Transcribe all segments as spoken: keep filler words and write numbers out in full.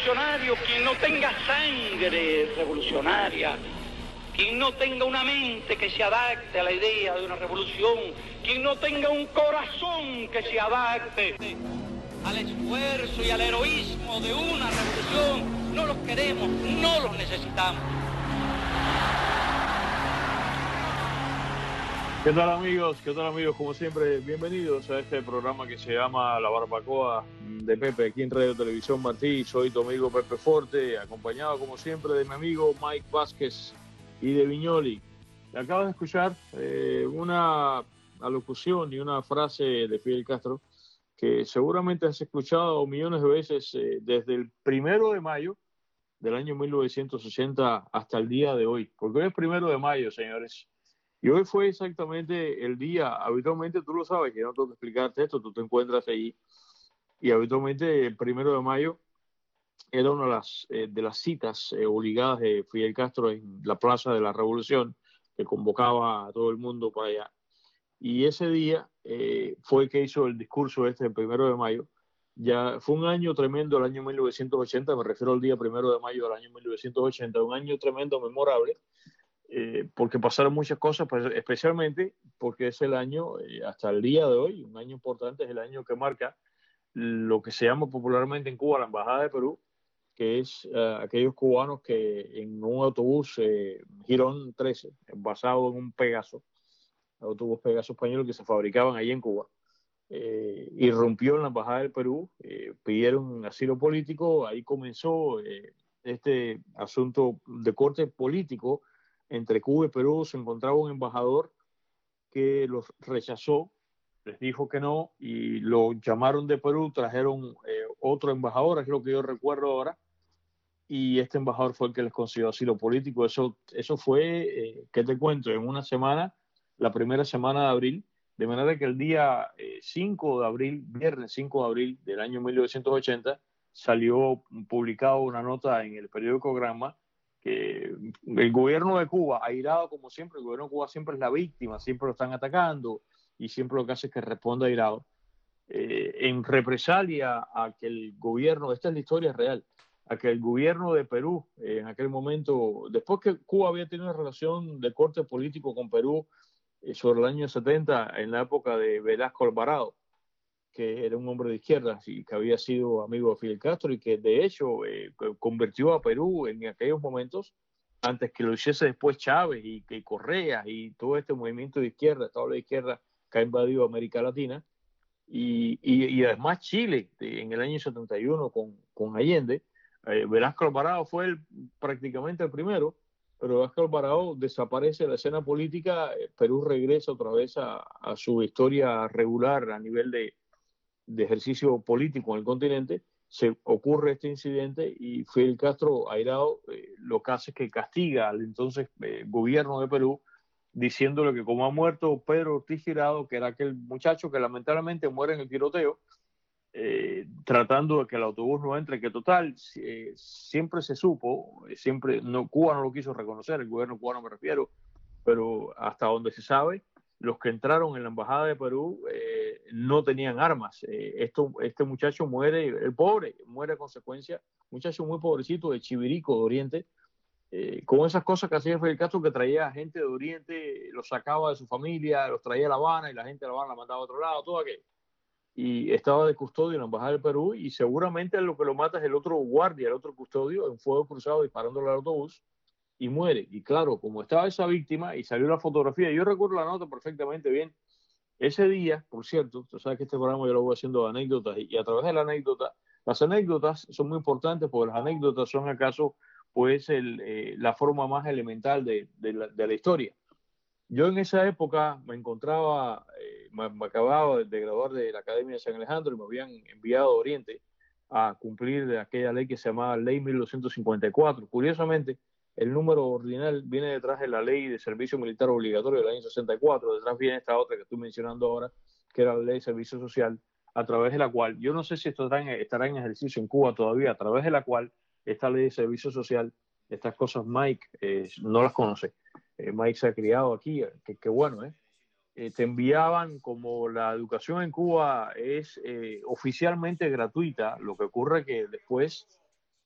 revolucionario quien no tenga sangre revolucionaria, quien no tenga una mente que se adapte a la idea de una revolución, quien no tenga un corazón que se adapte al esfuerzo y al heroísmo de una revolución, no los queremos, no los necesitamos. ¿Qué tal amigos? ¿Qué tal amigos? Como siempre, bienvenidos a este programa que se llama La Barbacoa de Pepe, aquí en Radio Televisión Martí. Soy tu amigo Pepe Forte, acompañado como siempre de mi amigo Mike Vázquez y de Viñoli. Acabas de escuchar eh, una alocución y una frase de Fidel Castro que seguramente has escuchado millones de veces eh, desde el primero de mayo del año mil novecientos ochenta hasta el día de hoy, porque hoy es primero de mayo, señores. Y hoy fue exactamente el día, habitualmente tú lo sabes, que no tengo que explicarte esto, tú te encuentras allí, y habitualmente el primero de mayo era una de las, eh, de las citas eh, obligadas de Fidel Castro en la Plaza de la Revolución, que convocaba a todo el mundo para allá. Y ese día eh, fue que hizo el discurso este, el primero de mayo. Ya fue un año tremendo, el año mil novecientos ochenta, me refiero al día primero de mayo del año mil novecientos ochenta, un año tremendo, memorable, Eh, porque pasaron muchas cosas, pues, especialmente porque es el año, eh, hasta el día de hoy, un año importante, es el año que marca lo que se llama popularmente en Cuba la Embajada de Perú, que es uh, aquellos cubanos que en un autobús eh, Girón trece, basado en un Pegaso, autobús Pegaso español que se fabricaban allí en Cuba, eh, irrumpió en la Embajada del Perú, eh, pidieron asilo político, ahí comenzó eh, este asunto de corte político entre Cuba y Perú. Se encontraba un embajador que los rechazó, les dijo que no y lo llamaron de Perú, trajeron eh, otro embajador, es lo que yo recuerdo ahora, y este embajador fue el que les consiguió asilo político. Eso, eso fue, eh, ¿qué te cuento? En una semana, la primera semana de abril, de manera que el día eh, cinco de abril, viernes cinco de abril del año mil novecientos ochenta, salió publicado una nota en el periódico Granma que el gobierno de Cuba, airado como siempre, el gobierno de Cuba siempre es la víctima, siempre lo están atacando y siempre lo que hace es que responda airado, eh, en represalia a que el gobierno, esta es la historia real, a que el gobierno de Perú, eh, en aquel momento, después que Cuba había tenido una relación de corte político con Perú eh, sobre el año setenta, en la época de Velasco Alvarado, que era un hombre de izquierdas y que había sido amigo de Fidel Castro y que de hecho eh, convirtió a Perú en aquellos momentos, antes que lo hiciese después Chávez y, y Correa y todo este movimiento de izquierda, Estado de izquierda que ha invadido América Latina. Y, y, y además Chile, de, en el año setenta y uno con, con Allende, eh, Velasco Alvarado fue el, prácticamente el primero, pero Velasco Alvarado desaparece de la escena política, eh, Perú regresa otra vez a, a su historia regular a nivel de, de ejercicio político en el continente. Se ocurre este incidente y Fidel Castro, airado, eh, lo que hace es que castiga al entonces eh, gobierno de Perú, diciéndole que como ha muerto Pedro Ortiz Girado, que era aquel muchacho que lamentablemente muere en el tiroteo, eh, tratando de que el autobús no entre, que total, eh, siempre se supo, siempre, no, Cuba no lo quiso reconocer, el gobierno cubano me refiero, pero hasta donde se sabe, los que entraron en la embajada de Perú eh, no tenían armas. Eh, esto, este muchacho muere, el pobre, muere a consecuencia, muchacho muy pobrecito de Chivirico, de Oriente, eh, con esas cosas que hacía Fidel Castro, que traía gente de Oriente, los sacaba de su familia, los traía a La Habana y la gente de La Habana la mandaba a otro lado, todo aquello. Y estaba de custodio en la embajada del Perú y seguramente lo que lo mata es el otro guardia, el otro custodio, en fuego cruzado disparándole al autobús y muere. Y claro, como estaba esa víctima y salió la fotografía, yo recuerdo la nota perfectamente bien. Ese día, por cierto, tú sabes que este programa yo lo voy haciendo anécdotas y, y a través de la anécdota, las anécdotas son muy importantes porque las anécdotas son acaso pues el, eh, la forma más elemental de, de, la, de la historia. Yo en esa época me encontraba, eh, me, me acababa de, de graduar de la Academia de San Alejandro y me habían enviado a Oriente a cumplir de aquella ley que se llamaba Ley mil novecientos cincuenta y cuatro. Curiosamente, el número ordinal viene detrás de la Ley de Servicio Militar Obligatorio del año sesenta y cuatro, detrás viene esta otra que estoy mencionando ahora, que era la Ley de Servicio Social, a través de la cual, yo no sé si esto estará en, estará en ejercicio en Cuba todavía, a través de la cual esta Ley de Servicio Social, estas cosas Mike eh, no las conoce. Eh, Mike se ha criado aquí, que, que bueno, ¿eh? Eh, te enviaban, como la educación en Cuba es eh, oficialmente gratuita, lo que ocurre que después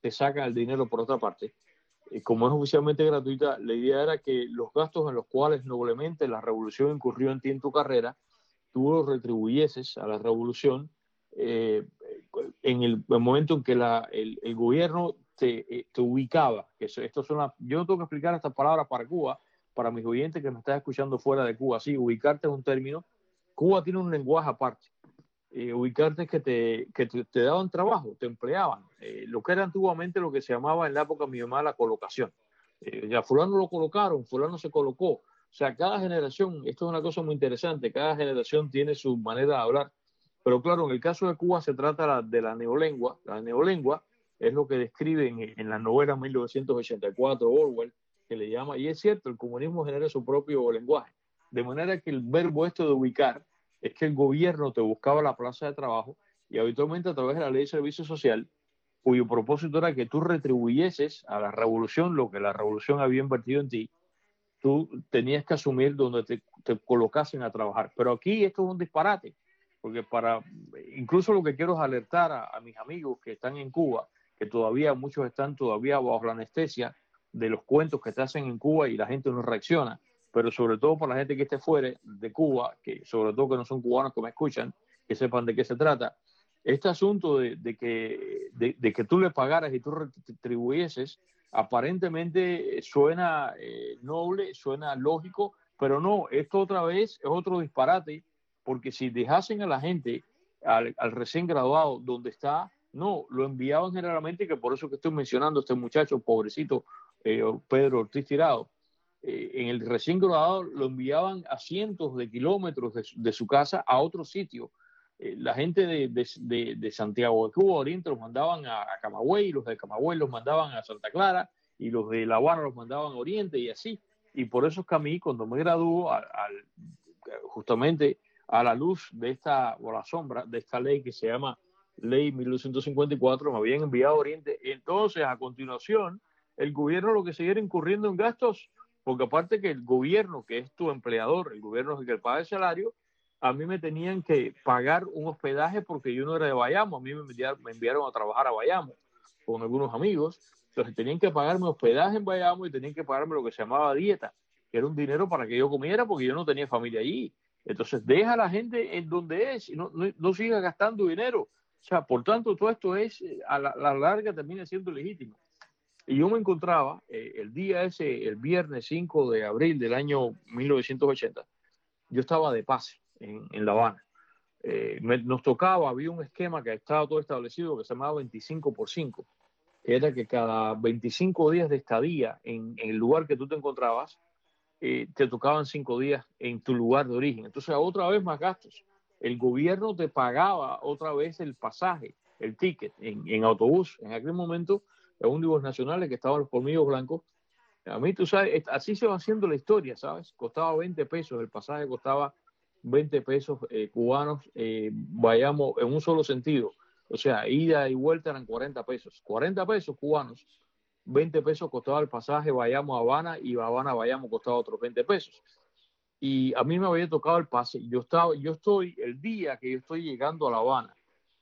te sacan el dinero por otra parte. Y como es oficialmente gratuita, la idea era que los gastos en los cuales noblemente la revolución incurrió en ti en tu carrera, tú los retribuyeses a la revolución eh, en el, el momento en que la, el, el gobierno te, te ubicaba. Que eso, esto son las, yo no tengo que explicar estas palabras para Cuba, para mis oyentes que me están escuchando fuera de Cuba. Sí, ubicarte es un término. Cuba tiene un lenguaje aparte. Eh, ubicarte es que, te, que te, te daban trabajo, te empleaban. Eh, lo que era antiguamente lo que se llamaba en la época de mi mamá la colocación. Eh, ya fulano lo colocaron, fulano se colocó. O sea, cada generación, esto es una cosa muy interesante, cada generación tiene su manera de hablar. Pero claro, en el caso de Cuba se trata de la neolengua. La neolengua es lo que describe en, en la novela mil novecientos ochenta y cuatro Orwell, que le llama, y es cierto, el comunismo genera su propio lenguaje. De manera que el verbo esto de ubicar es que el gobierno te buscaba la plaza de trabajo y habitualmente a través de la ley de servicio social, cuyo propósito era que tú retribuyeses a la revolución lo que la revolución había invertido en ti, tú tenías que asumir donde te, te colocasen a trabajar. Pero aquí esto es un disparate, porque para, incluso lo que quiero es alertar a, a mis amigos que están en Cuba, que todavía muchos están todavía bajo la anestesia de los cuentos que te hacen en Cuba y la gente no reacciona, pero sobre todo para la gente que esté fuera de Cuba, que sobre todo que no son cubanos que me escuchan, que sepan de qué se trata. Este asunto de, de, que, de, de que tú le pagaras y tú retribuyeses, aparentemente suena eh, noble, suena lógico, pero no, esto otra vez es otro disparate, porque si dejasen a la gente, al, al recién graduado, donde está, no, lo enviaban generalmente, que por eso que estoy mencionando a este muchacho, pobrecito, eh, Pedro Ortiz Tirado, eh, en el recién graduado lo enviaban a cientos de kilómetros de, de su casa a otro sitio. Eh, la gente de, de, de, de Santiago de Cuba Oriente los mandaban a, a Camagüey, los de Camagüey los mandaban a Santa Clara y los de La Habana los mandaban a Oriente y así. Y por eso es que a mí, cuando me graduó, al, al, justamente a la luz de esta, o a la sombra de esta ley que se llama Ley mil novecientos cincuenta y cuatro, me habían enviado a Oriente. Entonces, a continuación, el gobierno lo que seguía incurriendo en gastos, porque aparte que el gobierno, que es tu empleador, el gobierno es el que paga el salario, a mí me tenían que pagar un hospedaje porque yo no era de Bayamo, a mí me enviaron, me enviaron a trabajar a Bayamo con algunos amigos, entonces tenían que pagarme hospedaje en Bayamo y tenían que pagarme lo que se llamaba dieta, que era un dinero para que yo comiera porque yo no tenía familia allí. Entonces deja a la gente en donde es y no, no, no siga gastando dinero. O sea, por tanto, todo esto es, a la, a la larga termina siendo legítimo. Y yo me encontraba eh, el día ese, el viernes cinco de abril del año mil novecientos ochenta, yo estaba de pase en, en La Habana. Eh, me, nos tocaba, había un esquema que estaba todo establecido que se llamaba veinticinco por cinco, que era que cada veinticinco días de estadía en, en el lugar que tú te encontrabas, eh, te tocaban cinco días en tu lugar de origen. Entonces, otra vez más gastos. El gobierno te pagaba otra vez el pasaje, el ticket en, en autobús. En aquel momento, en ómnibus nacionales que estaban los colmillos blancos. A mí, tú sabes, así se va haciendo la historia, ¿sabes? Costaba veinte pesos, el pasaje costaba veinte pesos eh, cubanos, eh, vayamos en un solo sentido. O sea, ida y vuelta eran cuarenta pesos. cuarenta pesos cubanos, veinte pesos costaba el pasaje, vayamos a Habana, y Habana, vayamos, costaba otros veinte pesos. Y a mí me había tocado el pase. Yo, estaba, yo estoy, el día que yo estoy llegando a La Habana,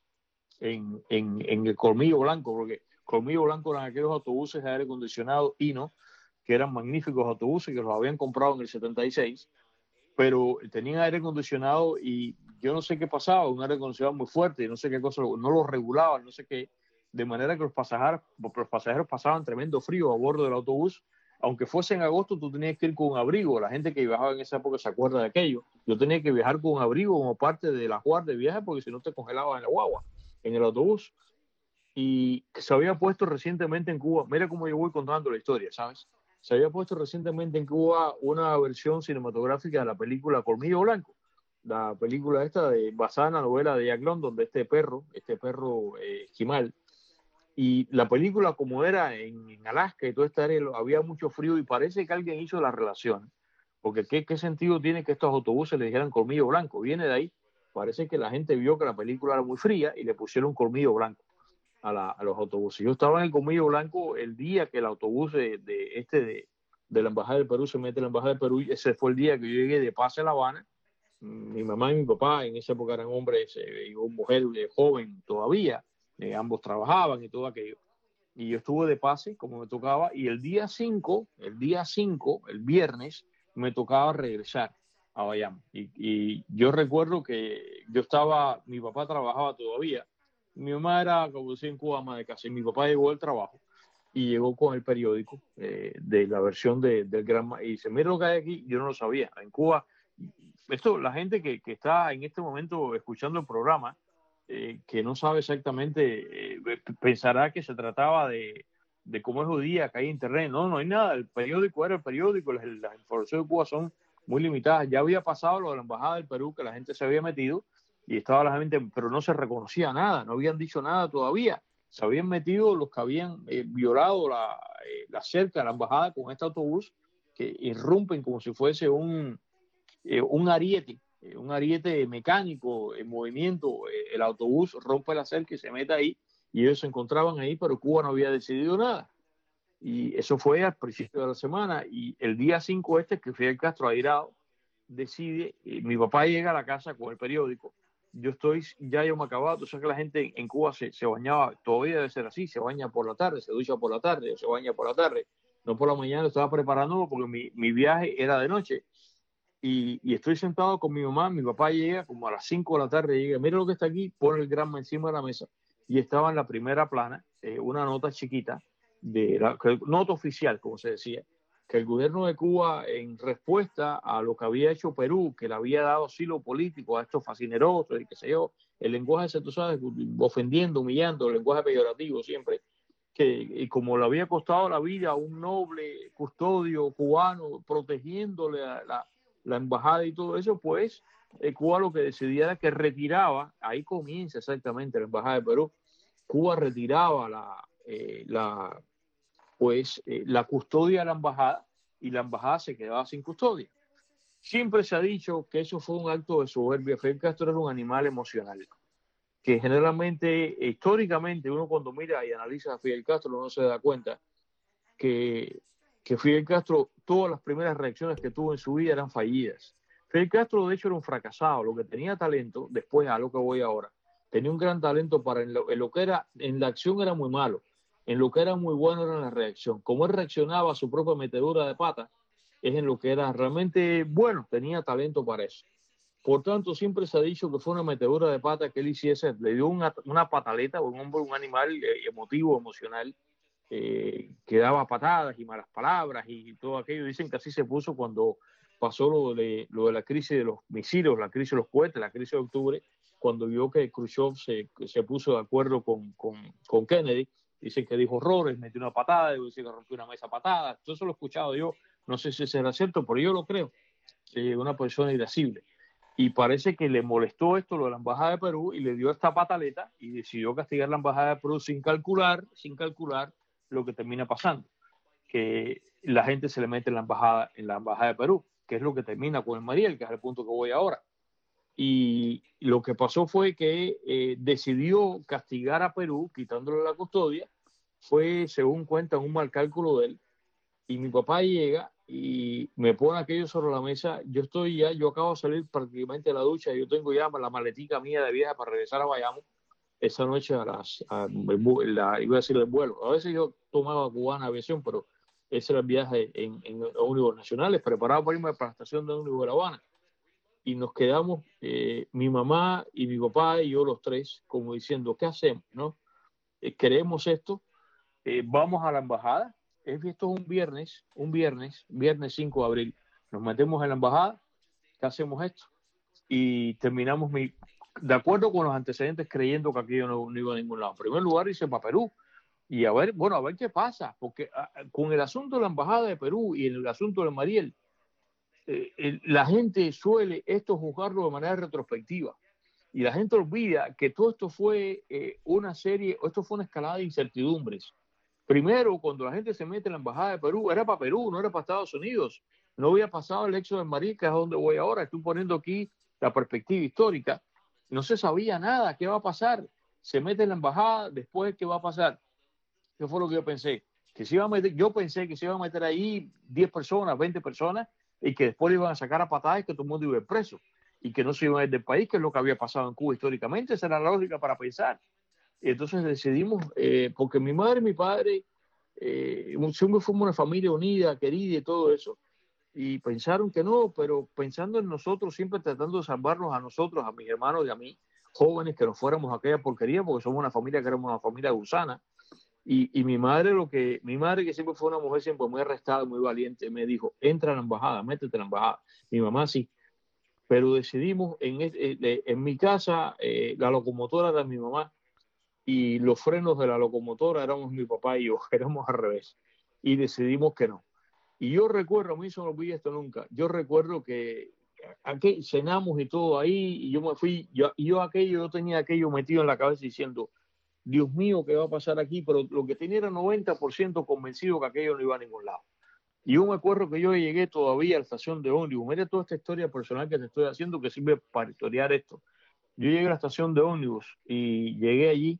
en, en, en el Colmillo Blanco, porque Colmillo Blanco eran aquellos autobuses de aire acondicionado Hino, que eran magníficos autobuses, que los habían comprado en el setenta y seis, pero tenían aire acondicionado y yo no sé qué pasaba, un aire acondicionado muy fuerte, y no sé qué cosa, no lo regulaban, no sé qué, de manera que los pasajeros, los pasajeros pasaban tremendo frío a bordo del autobús. Aunque fuese en agosto, tú tenías que ir con un abrigo. La gente que viajaba en esa época se acuerda de aquello. Yo tenía que viajar con un abrigo como parte de la guardia de viaje, porque si no te congelabas en la guagua, en el autobús. Y se había puesto recientemente en Cuba, mira cómo yo voy contando la historia, ¿sabes? Se había puesto recientemente en Cuba una versión cinematográfica de la película Colmillo Blanco, la película esta de, basada en la novela de Jack London, de este perro, este perro eh, esquimal. Y la película, como era en, en Alaska y toda esta área, había mucho frío y parece que alguien hizo la relación, porque ¿qué, qué sentido tiene que estos autobuses le dijeran Colmillo Blanco? Viene de ahí. Parece que la gente vio que la película era muy fría y le pusieron Colmillo Blanco a, la, a los autobuses. Yo estaba en el Colmillo Blanco el día que el autobús de, de este de, de la Embajada del Perú se mete en la Embajada del Perú. Ese fue el día que yo llegué de pase a La Habana. Mi mamá y mi papá en esa época eran hombres eh, y una mujer eh, joven todavía, eh, ambos trabajaban y todo aquello. y yo estuve de pase como me tocaba, y el día cinco, el día cinco, el viernes, me tocaba regresar a Bayamo. Y, y yo recuerdo que yo estaba, mi papá trabajaba todavía, mi mamá era, como decía en Cuba, ama de casa, y mi papá llegó del trabajo y llegó con el periódico eh, de la versión de, del Gran Ma- y dice, mira lo que hay aquí, yo no lo sabía. En Cuba, esto, la gente que, que está en este momento escuchando el programa, eh, que no sabe exactamente, eh, pensará que se trataba de, de cómo es hoy día, que hay internet. No, no hay nada. El periódico era el periódico, las, las informaciones de Cuba son muy limitadas. Ya había pasado lo de la Embajada del Perú, que la gente se había metido y estaba la gente, pero no se reconocía nada, no habían dicho nada todavía. Se habían metido los que habían eh, violado la, eh, la cerca de la embajada con este autobús, que irrumpen como si fuese un, eh, un ariete, eh, un ariete mecánico en movimiento. Eh, el autobús rompe la cerca y se mete ahí, y ellos se encontraban ahí, pero Cuba no había decidido nada. Y eso fue al principio de la semana, y el día cinco este, que Fidel Castro airado decide, eh, mi papá llega a la casa con el periódico, yo estoy, ya yo me acababa, tú sabes que la gente en Cuba se, se bañaba, todavía debe ser así, se baña por la tarde, se ducha por la tarde, se baña por la tarde, no por la mañana, estaba preparándolo porque mi, mi viaje era de noche. Y, y estoy sentado con mi mamá, mi papá llega como a las cinco de la tarde, llega, mira lo que está aquí, pone el Granma encima de la mesa, y estaba en la primera plana eh, una nota chiquita, de la que, nota oficial, como se decía, que el gobierno de Cuba, en respuesta a lo que había hecho Perú, que le había dado asilo político a estos fascinerosos y qué sé yo, el lenguaje ese, tú sabes, ofendiendo, humillando, el lenguaje peyorativo siempre, que y como le había costado la vida a un noble custodio cubano, protegiéndole a la, la embajada y todo eso, pues eh, Cuba lo que decidía era que retiraba, ahí comienza exactamente la embajada de Perú, Cuba retiraba la, eh, la pues eh, la custodia de la embajada, y la embajada se quedaba sin custodia. Siempre se ha dicho que eso fue un acto de soberbia. Fidel Castro era un animal emocional, que generalmente, históricamente, uno cuando mira y analiza a Fidel Castro no se da cuenta que, que Fidel Castro, todas las primeras reacciones que tuvo en su vida eran fallidas. Fidel Castro, de hecho, era un fracasado. Lo que tenía talento, después a lo que voy ahora, tenía un gran talento para en lo, en lo que era, en la acción era muy malo, en lo que era muy bueno era en la reacción. Como él reaccionaba a su propia metedura de pata, es en lo que era realmente bueno, tenía talento para eso. Por tanto, siempre se ha dicho que fue una metedura de pata que él hiciese, le dio una, una pataleta, un hombre, un animal eh, emotivo, emocional, eh, que daba patadas y malas palabras y todo aquello. Dicen que así se puso cuando pasó lo de, lo de la crisis de los misiles, la crisis de los cohetes, la crisis de octubre, cuando vio que Khrushchev se, se puso de acuerdo con, con, con Kennedy. Dicen que dijo horrores, metió una patada, dicen que rompió una mesa patada. Todo eso lo he escuchado yo, no sé si será cierto, pero yo lo creo. Eh, una persona irascible. Y parece que le molestó esto, lo de la Embajada de Perú, y le dio esta pataleta y decidió castigar la Embajada de Perú sin calcular, sin calcular lo que termina pasando, que la gente se le mete en la embajada, en la embajada de Perú, que es lo que termina con el Mariel, que es el punto que voy ahora. Y lo que pasó fue que eh, decidió castigar a Perú, quitándole la custodia, fue, según cuenta, un mal cálculo de él. Y mi papá llega y me pone aquello sobre la mesa. Yo estoy ya, yo acabo de salir prácticamente de la ducha, yo tengo ya la maletica mía de viaje para regresar a Bayamo esa noche a las, a, la, iba a decir el vuelo. A veces yo tomaba Cubana Aviación, pero ese era el viaje en, en ómnibus nacionales, preparado para irme para la estación de ómnibus de La Habana. Y nos quedamos, eh, mi mamá y mi papá y yo los tres, como diciendo, ¿qué hacemos? ¿No? Eh, ¿Queremos esto? Eh, vamos a la embajada. Esto es un viernes, un viernes, viernes cinco de abril. Nos metemos en la embajada, ¿qué hacemos esto? Y terminamos mi, de acuerdo con los antecedentes, creyendo que aquello no, no iba a ningún lado. En primer lugar, hice para Perú. Y a ver, bueno, a ver qué pasa, porque a, con el asunto de la embajada de Perú y el asunto de Mariel, eh, el, la gente suele esto juzgarlo de manera retrospectiva. Y la gente olvida que todo esto fue eh, una serie, esto fue una escalada de incertidumbres. Primero, cuando la gente se mete en la embajada de Perú, era para Perú, no era para Estados Unidos. No había pasado el éxodo de Mariel, que es a donde voy ahora. Estoy poniendo aquí la perspectiva histórica. No se sabía nada, qué va a pasar. Se mete en la embajada, después, ¿qué va a pasar? ¿Qué fue lo que yo pensé? Que se iba a meter, yo pensé que se iban a meter ahí diez personas, veinte personas, y que después le iban a sacar a patadas y que todo el mundo iba a ir preso. Y que no se iban a ir del país, que es lo que había pasado en Cuba históricamente. Esa era la lógica para pensar. Y entonces decidimos, eh, porque mi madre y mi padre eh, siempre fuimos una familia unida, querida y todo eso, y pensaron que no, pero pensando en nosotros, siempre tratando de salvarnos a nosotros, a mis hermanos y a mí, jóvenes, que nos fuéramos a aquella porquería, porque somos una familia que éramos una familia gusana. Y, y mi madre, lo que, mi madre, que siempre fue una mujer siempre muy arrestada, muy valiente, me dijo, entra a la embajada, métete a la embajada. Mi mamá sí. Pero decidimos, en, en, en mi casa, eh, la locomotora era mi mamá y los frenos de la locomotora éramos mi papá y yo, éramos al revés. Y decidimos que no. Y yo recuerdo, a mí no me olvidé esto nunca, yo recuerdo que aquí cenamos y todo ahí, y yo me fui, yo, y yo aquello, yo tenía aquello metido en la cabeza diciendo, Dios mío, ¿qué va a pasar aquí? Pero lo que tenía era noventa por ciento convencido que aquello no iba a ningún lado. Y yo me acuerdo que yo llegué todavía a la estación de ómnibus. Mira toda esta historia personal que te estoy haciendo que sirve para historiar esto. Yo llegué a la estación de ómnibus y llegué allí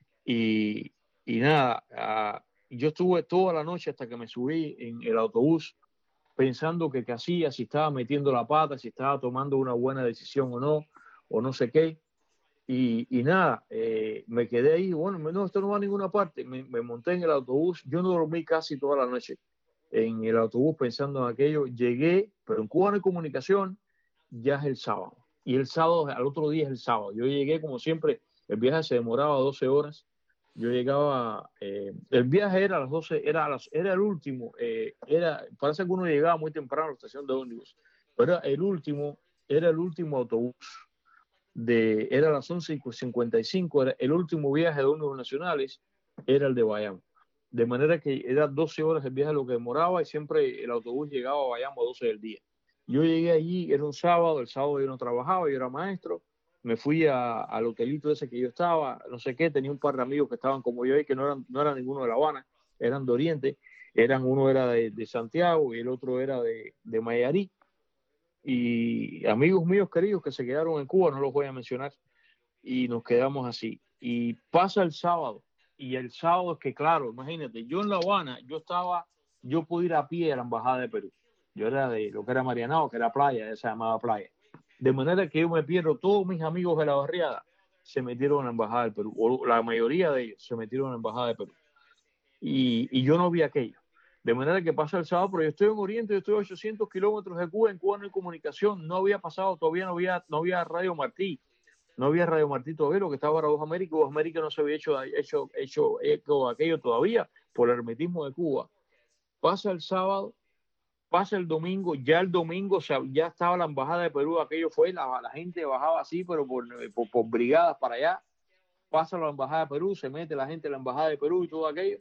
y, y nada, uh, yo estuve toda la noche hasta que me subí en el autobús pensando que qué hacía, si estaba metiendo la pata, si estaba tomando una buena decisión o no, o no sé qué. Y, y nada, eh, me quedé ahí, bueno, no, esto no va a ninguna parte. Me, me monté en el autobús, yo no dormí casi toda la noche en el autobús pensando en aquello. Llegué, pero en Cuba no hay comunicación, ya es el sábado. Y el sábado, al otro día es el sábado. Yo llegué, como siempre, el viaje se demoraba doce horas. Yo llegaba, eh, el viaje era a las doce, era, a las, era el último, eh, era, parece que uno llegaba muy temprano a la estación de ómnibus, pero era el último, era el último autobús. De, era a las once y cincuenta y cinco, era el último viaje de ómnibus nacionales, era el de Bayamo. De manera que era doce horas el viaje lo que demoraba y siempre el autobús llegaba a Bayamo a doce del día. Yo llegué allí, era un sábado, el sábado yo no trabajaba, yo era maestro, me fui a, al hotelito ese que yo estaba, no sé qué, tenía un par de amigos que estaban como yo ahí, que no eran, no eran ninguno de La Habana, eran de Oriente, eran, uno era de, de Santiago y el otro era de, de Mayarí, y amigos míos queridos que se quedaron en Cuba, no los voy a mencionar, y nos quedamos así. Y pasa el sábado, y el sábado es que, claro, imagínate, yo en La Habana, yo estaba, yo pude ir a pie a la embajada de Perú. Yo era de lo que era Marianao, que era playa, se llamaba playa. De manera que yo me pierdo, todos mis amigos de la barriada se metieron a la embajada del Perú, o la mayoría de ellos se metieron a la embajada de Perú. Y, y yo no vi aquello. De manera que pasa el sábado, pero yo estoy en Oriente, yo estoy a ochocientos kilómetros de Cuba, en Cuba no hay comunicación, no había pasado, todavía no había, no había Radio Martí. No había Radio Martí todavía, lo que estaba era Voz América, Voz América no se había hecho, hecho, hecho eco aquello todavía por el hermetismo de Cuba. Pasa el sábado, pasa el domingo, ya el domingo o sea, ya estaba la embajada de Perú, aquello fue, la, la gente bajaba así, pero por, por, por brigadas para allá, pasa la embajada de Perú, se mete la gente en la embajada de Perú y todo aquello.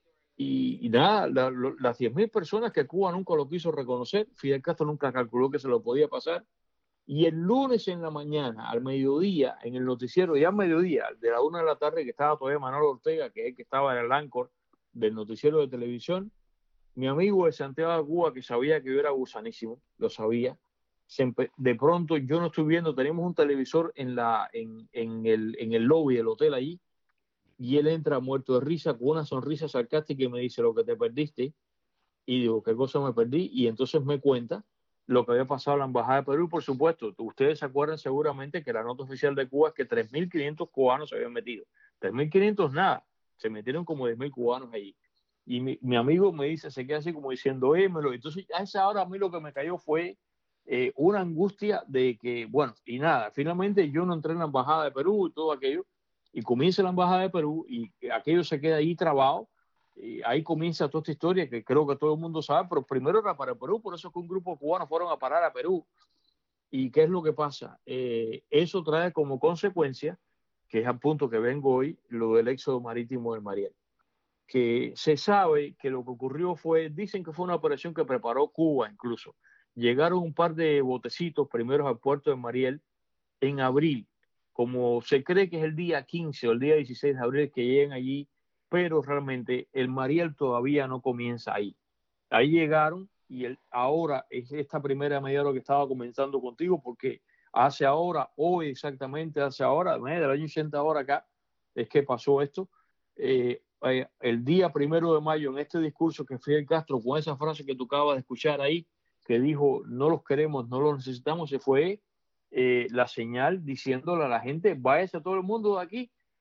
Y, y nada, la, lo, las diez mil personas que Cuba nunca lo quiso reconocer, Fidel Castro nunca calculó que se lo podía pasar. Y el lunes en la mañana, al mediodía, en el noticiero, ya al mediodía, de la una de la tarde, que estaba todavía Manolo Ortega, que es el que estaba en el anchor del noticiero de televisión, mi amigo de Santiago de Cuba, que sabía que yo era gusanísimo, lo sabía, de pronto yo no estoy viendo, tenemos un televisor en, la, en, en, el, en el lobby del hotel allí, y él entra muerto de risa, con una sonrisa sarcástica y me dice, lo que te perdiste, y digo, ¿qué cosa me perdí? Y entonces me cuenta lo que había pasado en la embajada de Perú. Y por supuesto, ustedes se acuerdan seguramente que la nota oficial de Cuba es que tres mil quinientos cubanos se habían metido. tres mil quinientos nada, se metieron como diez mil cubanos allí. Y mi, mi amigo me dice, se queda así como diciendo, émelo. Entonces a esa hora a mí lo que me cayó fue eh, una angustia de que, bueno, y nada, finalmente yo no entré en la embajada de Perú y todo aquello, y comienza la embajada de Perú y aquello se queda ahí trabado. Y ahí comienza toda esta historia que creo que todo el mundo sabe, pero primero era para Perú, por eso es que un grupo de cubanos fueron a parar a Perú. ¿Y qué es lo que pasa? Eh, eso trae como consecuencia, que es al punto que vengo hoy, lo del éxodo marítimo del Mariel. Que se sabe que lo que ocurrió fue, dicen que fue una operación que preparó Cuba incluso. Llegaron un par de botecitos primeros al puerto de Mariel en abril, como se cree que es el día quince o el día dieciséis de abril que lleguen allí, pero realmente el Mariel todavía no comienza ahí. Ahí llegaron y el, ahora es esta primera media hora que estaba comenzando contigo, porque hace ahora, hoy exactamente, hace ahora, del año ochenta ahora acá, es que pasó esto. Eh, eh, el día primero de mayo, en este discurso que Fidel Castro, con esa frase que tú acabas de escuchar ahí, que dijo, no los queremos, no los necesitamos, se fue eh, la señal diciéndole a la gente, váyase a todo el mundo de aquí,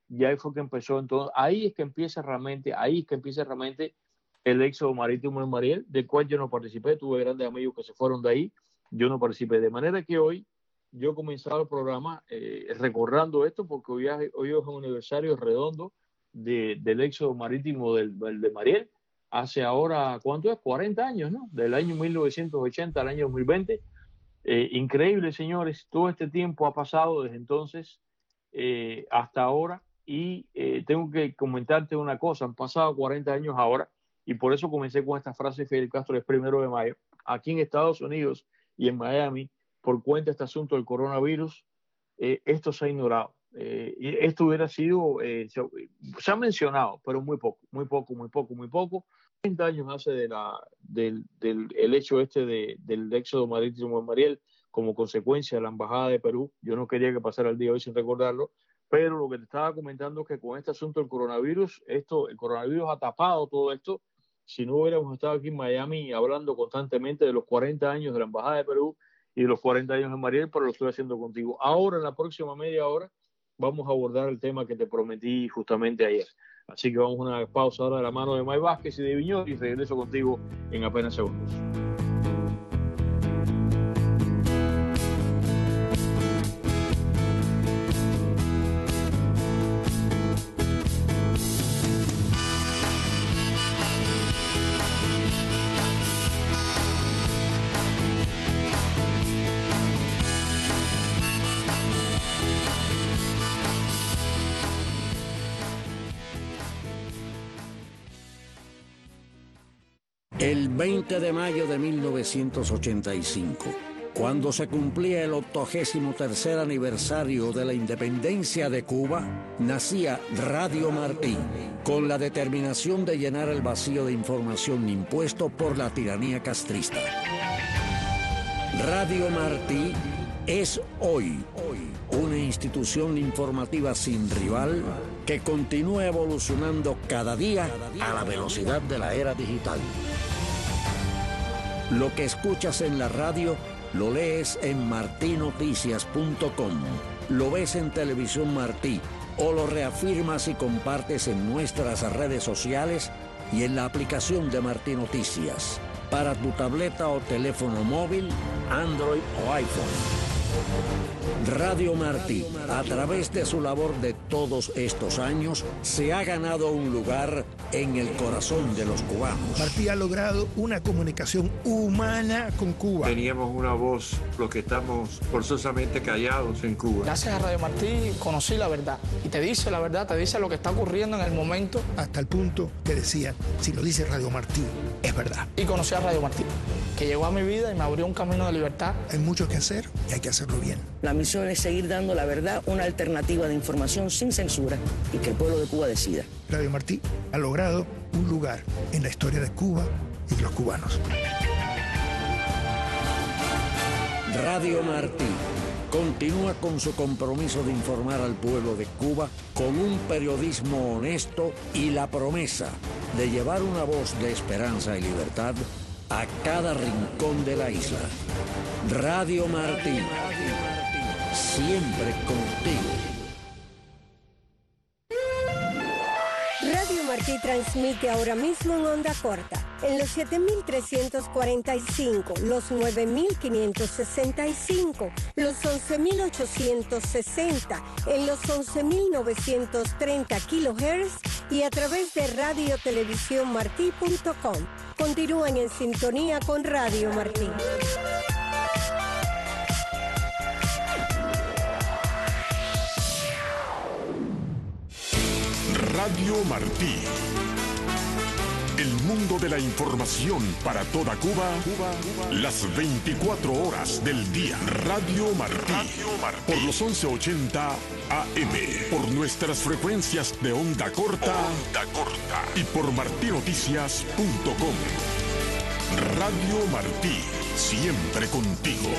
y ahí fue que empezó. Entonces, ahí es que empieza realmente, ahí es que empieza realmente el éxodo marítimo en Mariel, del cual yo no participé. Tuve grandes amigos que se fueron de ahí, yo no participé. De manera que hoy yo he comenzado el programa eh, recordando esto, porque hoy, hoy es un aniversario redondo de, del éxodo marítimo del, del, de Mariel. Hace ahora, ¿cuánto es? cuarenta años, ¿no? Del año mil novecientos ochenta al año dos mil veinte. Eh, increíble, señores, todo este tiempo ha pasado desde entonces eh, hasta ahora, y eh, tengo que comentarte una cosa, han pasado cuarenta años ahora, y por eso comencé con esta frase de Fidel Castro, es primero de mayo. Aquí en Estados Unidos y en Miami, por cuenta de este asunto del coronavirus, eh, esto se ha ignorado. Eh, y esto hubiera sido, eh, se, se ha mencionado, pero muy poco, muy poco, muy poco, muy poco. treinta años hace de la, del, del el hecho este de, del éxodo marítimo en Mariel, como consecuencia de la Embajada de Perú. Yo no quería que pasara el día hoy sin recordarlo, pero lo que te estaba comentando es que con este asunto del coronavirus, esto, el coronavirus ha tapado todo esto. Si no hubiéramos estado aquí en Miami hablando constantemente de los cuarenta años de la Embajada de Perú y de los cuarenta años de Mariel, pero lo estoy haciendo contigo. Ahora, en la próxima media hora, vamos a abordar el tema que te prometí justamente ayer. Así que vamos a una pausa ahora de la mano de May Vázquez y de Viñor, y regreso contigo en apenas segundos. El veinte de mayo de mil novecientos ochenta y cinco, cuando se cumplía el octogésimo tercer aniversario de la independencia de Cuba, nacía Radio Martí, con la determinación de llenar el vacío de información impuesto por la tiranía castrista. Radio Martí es hoy, hoy una institución informativa sin rival que continúa evolucionando cada día a la velocidad de la era digital. Lo que escuchas en la radio lo lees en martí noticias punto com, lo ves en Televisión Martí o lo reafirmas y compartes en nuestras redes sociales y en la aplicación de Martí Noticias para tu tableta o teléfono móvil, Android o iPhone. Radio Martí, a través de su labor de todos estos años, se ha ganado un lugar en el corazón de los cubanos. Martí ha logrado una comunicación humana con Cuba. Teníamos una voz, los que estamos forzosamente callados en Cuba. Gracias a Radio Martí conocí la verdad, y te dice la verdad, te dice lo que está ocurriendo en el momento. Hasta el punto que decían, si lo dice Radio Martí, es verdad. Y conocí a Radio Martí, que llegó a mi vida y me abrió un camino de libertad. Hay mucho que hacer y hay que hacerlo bien. La misión es seguir dando la verdad, una alternativa de información sin censura, y que el pueblo de Cuba decida. Radio Martí ha logrado un lugar en la historia de Cuba y de los cubanos. Radio Martí continúa con su compromiso de informar al pueblo de Cuba con un periodismo honesto y la promesa de llevar una voz de esperanza y libertad a cada rincón de la isla. Radio Martí, siempre contigo. Radio Martí transmite ahora mismo en onda corta, en los siete mil trescientos cuarenta y cinco, los nueve mil quinientos sesenta y cinco, los once mil ochocientos sesenta, en los once mil novecientos treinta kilohertz y a través de radio televisión martí punto com. Continúen en sintonía con Radio Martí. Radio Martí. El mundo de la información para toda Cuba, las veinticuatro horas del día. Radio Martí. Radio Martí. Por los once ochenta A M. Por nuestras frecuencias de onda corta. Onda corta. Y por martí noticias punto com. Radio Martí. Siempre contigo.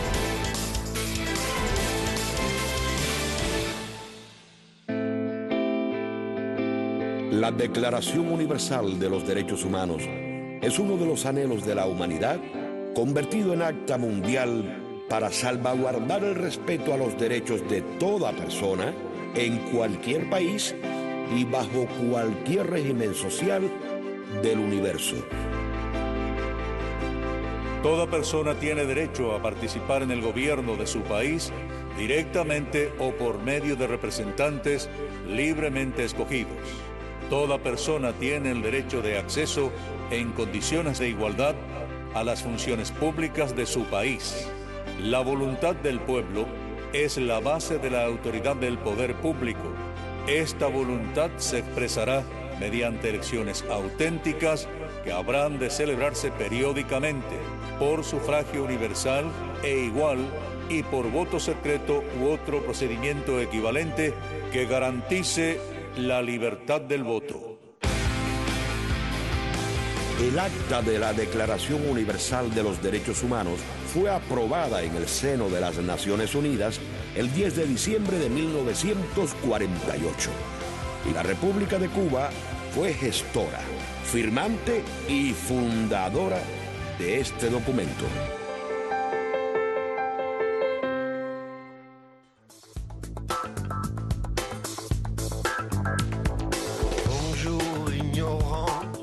La Declaración Universal de los Derechos Humanos es uno de los anhelos de la humanidad convertido en acta mundial para salvaguardar el respeto a los derechos de toda persona en cualquier país y bajo cualquier régimen social del universo. Toda persona tiene derecho a participar en el gobierno de su país directamente o por medio de representantes libremente escogidos. Toda persona tiene el derecho de acceso en condiciones de igualdad a las funciones públicas de su país. La voluntad del pueblo es la base de la autoridad del poder público. Esta voluntad se expresará mediante elecciones auténticas que habrán de celebrarse periódicamente por sufragio universal e igual y por voto secreto u otro procedimiento equivalente que garantice la libertad del voto. El acta de la Declaración Universal de los Derechos Humanos fue aprobada en el seno de las Naciones Unidas el diez de diciembre de mil novecientos cuarenta y ocho. Y la República de Cuba fue gestora, firmante y fundadora de este documento. Bonjour, ignorance.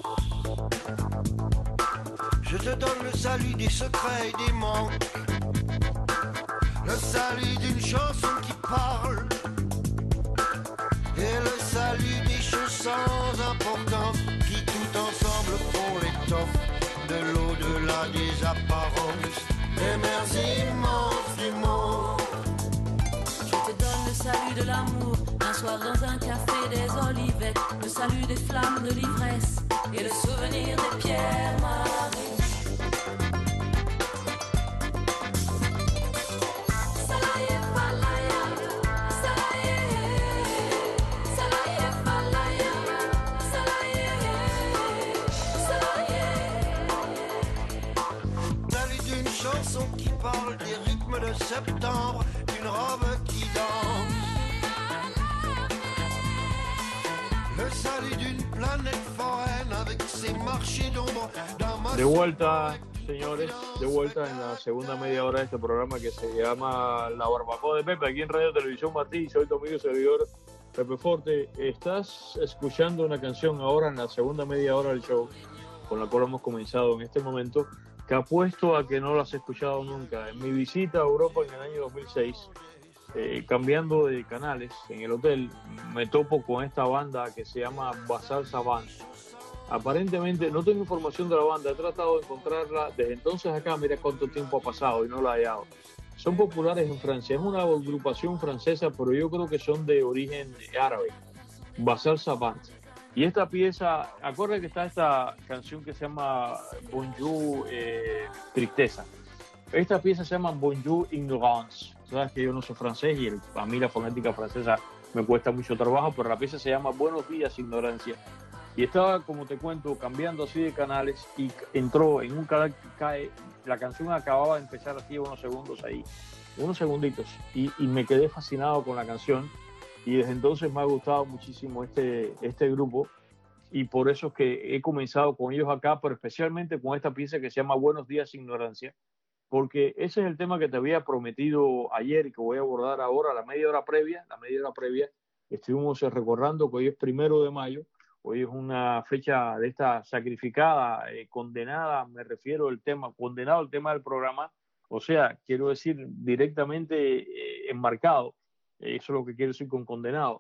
Je te donne le salut des secrets et des manques. Le salut d'une chanson qui parle. Et le salut des choses sans importance qui tout ensemble font l'étoffe de l'au-delà des apparences, des mers immenses du monde. Je te donne le salut de l'amour, un soir dans un café des Olivettes, le salut des flammes de l'ivresse et le souvenir des pierres marines. De septembre, une robe qui danse. Le salut d'une planète foraine avec ses marchés d'ombre dans ma... De vuelta, señores, de vuelta en la segunda media hora de este programa que se llama La Barbacoa de Pepe, aquí en Radio Televisión Martí. Soy tu amigo y servidor Pepe Forte. Estás escuchando una canción ahora en la segunda media hora del show, con la cual hemos comenzado en este momento, que apuesto a que no lo has escuchado nunca. En mi visita a Europa en el año dos mil seis, eh, cambiando de canales en el hotel, me topo con esta banda que se llama Basal Savant. Aparentemente, no tengo información de la banda, he tratado de encontrarla desde entonces acá, mira cuánto tiempo ha pasado y no la he hallado. Son populares en Francia, es una agrupación francesa, pero yo creo que son de origen árabe. Basal Savant. Y esta pieza, acuérdate que está esta canción que se llama Bonjour eh, Tristeza. Esta pieza se llama Bonjour Ignorance. Sabes que yo no soy francés y el, a mí la fonética francesa me cuesta mucho trabajo, pero la pieza se llama Buenos Días Ignorancia. Y estaba, como te cuento, cambiando así de canales y entró en un canal que cae, la canción acababa de empezar así unos segundos ahí, unos segunditos, y, y me quedé fascinado con la canción. Y desde entonces me ha gustado muchísimo este, este grupo y por eso es que he comenzado con ellos acá, pero especialmente con esta pieza que se llama Buenos Días Ignorancia, porque ese es el tema que te había prometido ayer y que voy a abordar ahora, la media hora previa. La media hora previa estuvimos recordando que hoy es primero de mayo, hoy es una fecha de esta sacrificada, eh, condenada, me refiero al tema, condenado al tema del programa, o sea, quiero decir directamente eh, enmarcado. Eso es lo que quiero decir con condenado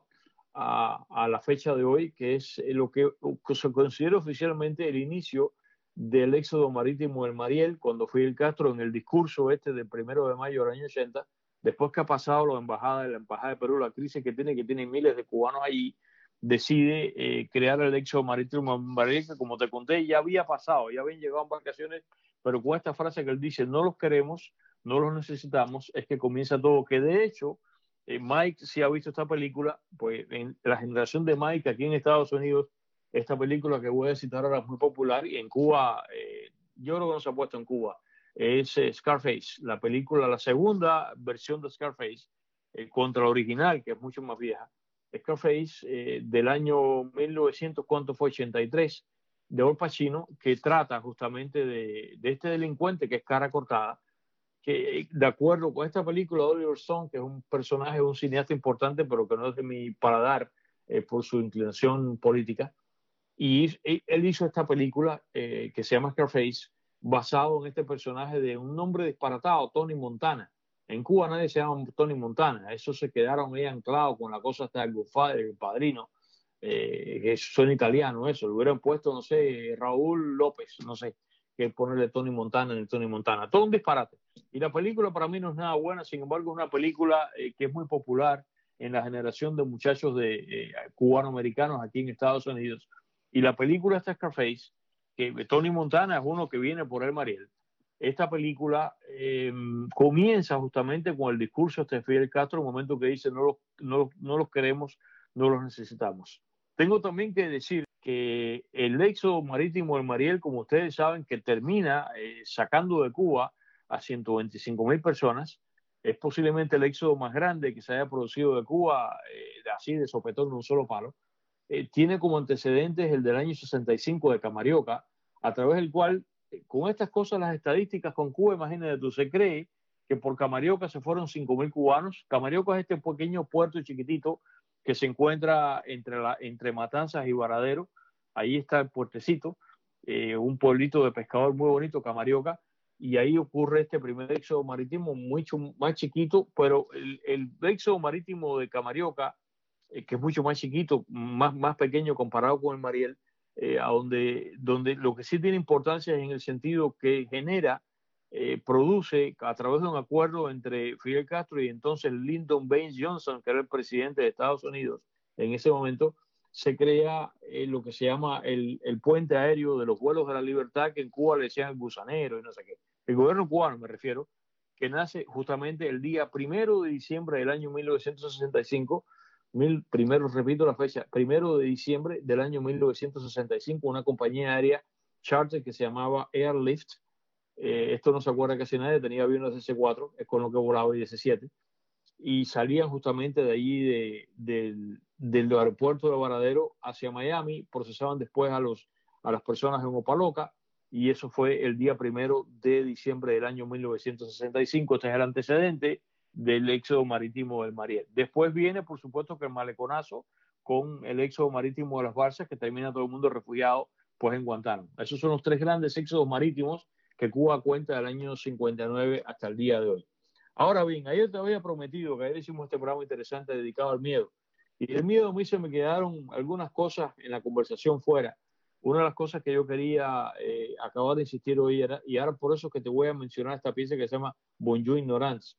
a, a la fecha de hoy, que es lo que, que se considera oficialmente el inicio del éxodo marítimo del Mariel, cuando Fidel Castro, en el discurso este del primero de mayo del año ochenta, después que ha pasado la embajada, la embajada de Perú, la crisis que tiene, que tiene miles de cubanos allí, decide eh, crear el éxodo marítimo Mariel, que como te conté ya había pasado, ya habían llegado embarcaciones, pero con esta frase que él dice, no los queremos, no los necesitamos, es que comienza todo, que de hecho Eh, Mike, si ha visto esta película, pues en la generación de Mike aquí en Estados Unidos, esta película que voy a citar ahora es muy popular y en Cuba, eh, yo creo que no se ha puesto en Cuba, es eh, Scarface, la película, la segunda versión de Scarface, eh, contra la original, que es mucho más vieja. Scarface eh, del año mil novecientos, ¿cuánto fue? ochenta y tres, de Al Pacino, que trata justamente de, de este delincuente que es cara cortada, que de acuerdo con esta película, Oliver Stone, que es un personaje, un cineasta importante, pero que no es de mi paladar eh, por su inclinación política, y él hizo esta película eh, que se llama Scarface, basado en este personaje de un nombre disparatado, Tony Montana. En Cuba nadie se llama Tony Montana, eso se quedaron ahí anclados con la cosa hasta el Godfather, el Padrino, eh, que son italianos, eso, le hubieran puesto, no sé, Raúl López, no sé, que ponerle Tony Montana en el Tony Montana, todo un disparate. Y la película para mí no es nada buena, sin embargo es una película eh, que es muy popular en la generación de muchachos de eh, cubanoamericanos aquí en Estados Unidos. Y la película esta Scarface, que Tony Montana es uno que viene por el Mariel. Esta película eh, comienza justamente con el discurso de Fidel Castro, en el momento que dice no los, no, no los queremos, no los necesitamos. Tengo también que decir que el éxodo marítimo del Mariel, como ustedes saben, que termina eh, sacando de Cuba a ciento veinticinco mil personas, es posiblemente el éxodo más grande que se haya producido de Cuba, eh, así de sopetón de un solo palo. Eh, tiene como antecedentes el del año sesenta y cinco de Camarioca, a través del cual, eh, con estas cosas, las estadísticas con Cuba, imagínate tú, se cree que por Camarioca se fueron cinco mil cubanos. Camarioca es este pequeño puerto chiquitito que se encuentra entre, la, entre Matanzas y Varadero. Ahí está el puertecito, eh, un pueblito de pescador muy bonito, Camarioca, y ahí ocurre este primer éxodo marítimo mucho más chiquito, pero el, el éxodo marítimo de Camarioca, eh, que es mucho más chiquito, más, más pequeño comparado con el Mariel, eh, a donde, donde lo que sí tiene importancia es en el sentido que genera, eh, produce a través de un acuerdo entre Fidel Castro y entonces Lyndon Baines Johnson, que era el presidente de Estados Unidos en ese momento, se crea eh, lo que se llama el, el puente aéreo de los vuelos de la libertad, que en Cuba le decían el gusanero y no sé qué. El gobierno cubano, me refiero, que nace justamente el día primero de diciembre del año mil novecientos sesenta y cinco, mil, primero, repito la fecha, primero de diciembre del año mil novecientos sesenta y cinco, una compañía aérea charter que se llamaba Airlift. Eh, esto no se acuerda casi nadie, tenía aviones de C cuatro, es con lo que volaba y C siete, y salían justamente de allí de, de, del aeropuerto de Varadero hacia Miami, procesaban después a, los, a las personas en Opaloca, y eso fue el día primero de diciembre del año mil novecientos sesenta y cinco. Este es el antecedente del éxodo marítimo del Mariel. Después viene, por supuesto, que el maleconazo con el éxodo marítimo de las Barzas, que termina todo el mundo refugiado pues, en Guantánamo. Esos son los tres grandes éxodos marítimos que Cuba cuenta del año cincuenta y nueve hasta el día de hoy. Ahora bien, ayer te había prometido que ayer hicimos este programa interesante dedicado al miedo. Y el miedo a mí se me quedaron algunas cosas en la conversación fuera. Una de las cosas que yo quería eh, acabar de insistir hoy era, y ahora por eso es que te voy a mencionar esta pieza que se llama Bonjour Ignorance,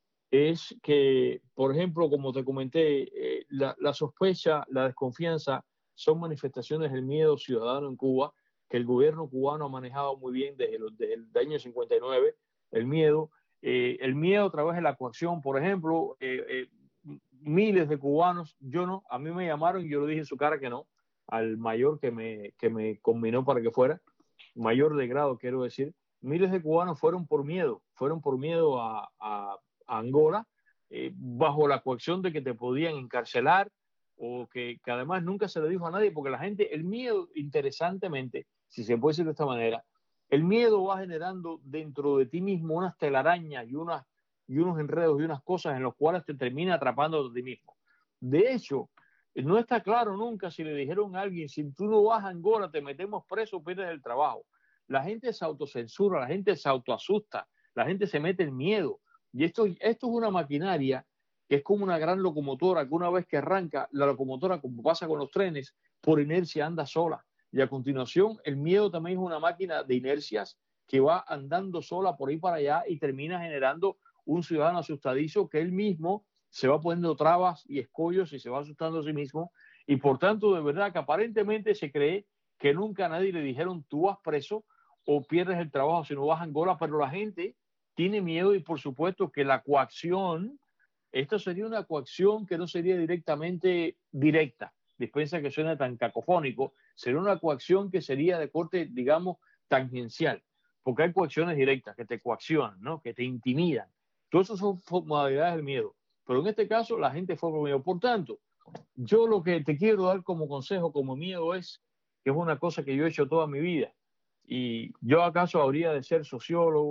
es que, por ejemplo, como te comenté, eh, la, la sospecha, la desconfianza son manifestaciones del miedo ciudadano en Cuba, que el gobierno cubano ha manejado muy bien desde, los, desde el año cincuenta y nueve, el miedo, eh, el miedo a través de la coacción, por ejemplo, eh, eh, miles de cubanos, yo no, a mí me llamaron y yo le dije en su cara que no, al mayor que me, que me combinó para que fuera, mayor de grado quiero decir, miles de cubanos fueron por miedo, fueron por miedo a, a, a Angola, eh, bajo la coacción de que te podían encarcelar, o que, que además nunca se le dijo a nadie, porque la gente, el miedo, interesantemente, si se puede decir de esta manera, el miedo va generando dentro de ti mismo unas telarañas y, unas, y unos enredos y unas cosas en los cuales te termina atrapando de ti mismo. De hecho, no está claro nunca si le dijeron a alguien, si tú no vas a Angola, te metemos preso, pierdes el trabajo. La gente se autocensura, la gente se autoasusta, la gente se mete en miedo. Y esto, esto es una maquinaria que es como una gran locomotora, que una vez que arranca, la locomotora, como pasa con los trenes, por inercia anda sola. Y a continuación, el miedo también es una máquina de inercias que va andando sola por ahí para allá y termina generando un ciudadano asustadizo que él mismo se va poniendo trabas y escollos y se va asustando a sí mismo. Y por tanto, de verdad que aparentemente se cree que nunca a nadie le dijeron tú vas preso o pierdes el trabajo si no vas a Angola, pero la gente tiene miedo y por supuesto que la coacción, esto sería una coacción que no sería directamente directa, dispensa que suena tan cacofónico, sería una coacción que sería de corte, digamos, tangencial, porque hay coacciones directas que te coaccionan, ¿no? Que te intimidan. Todas esas son modalidades del miedo, pero en este caso la gente fue por miedo. Por tanto, yo lo que te quiero dar como consejo, como miedo, es que es una cosa que yo he hecho toda mi vida, y yo acaso habría de ser sociólogo,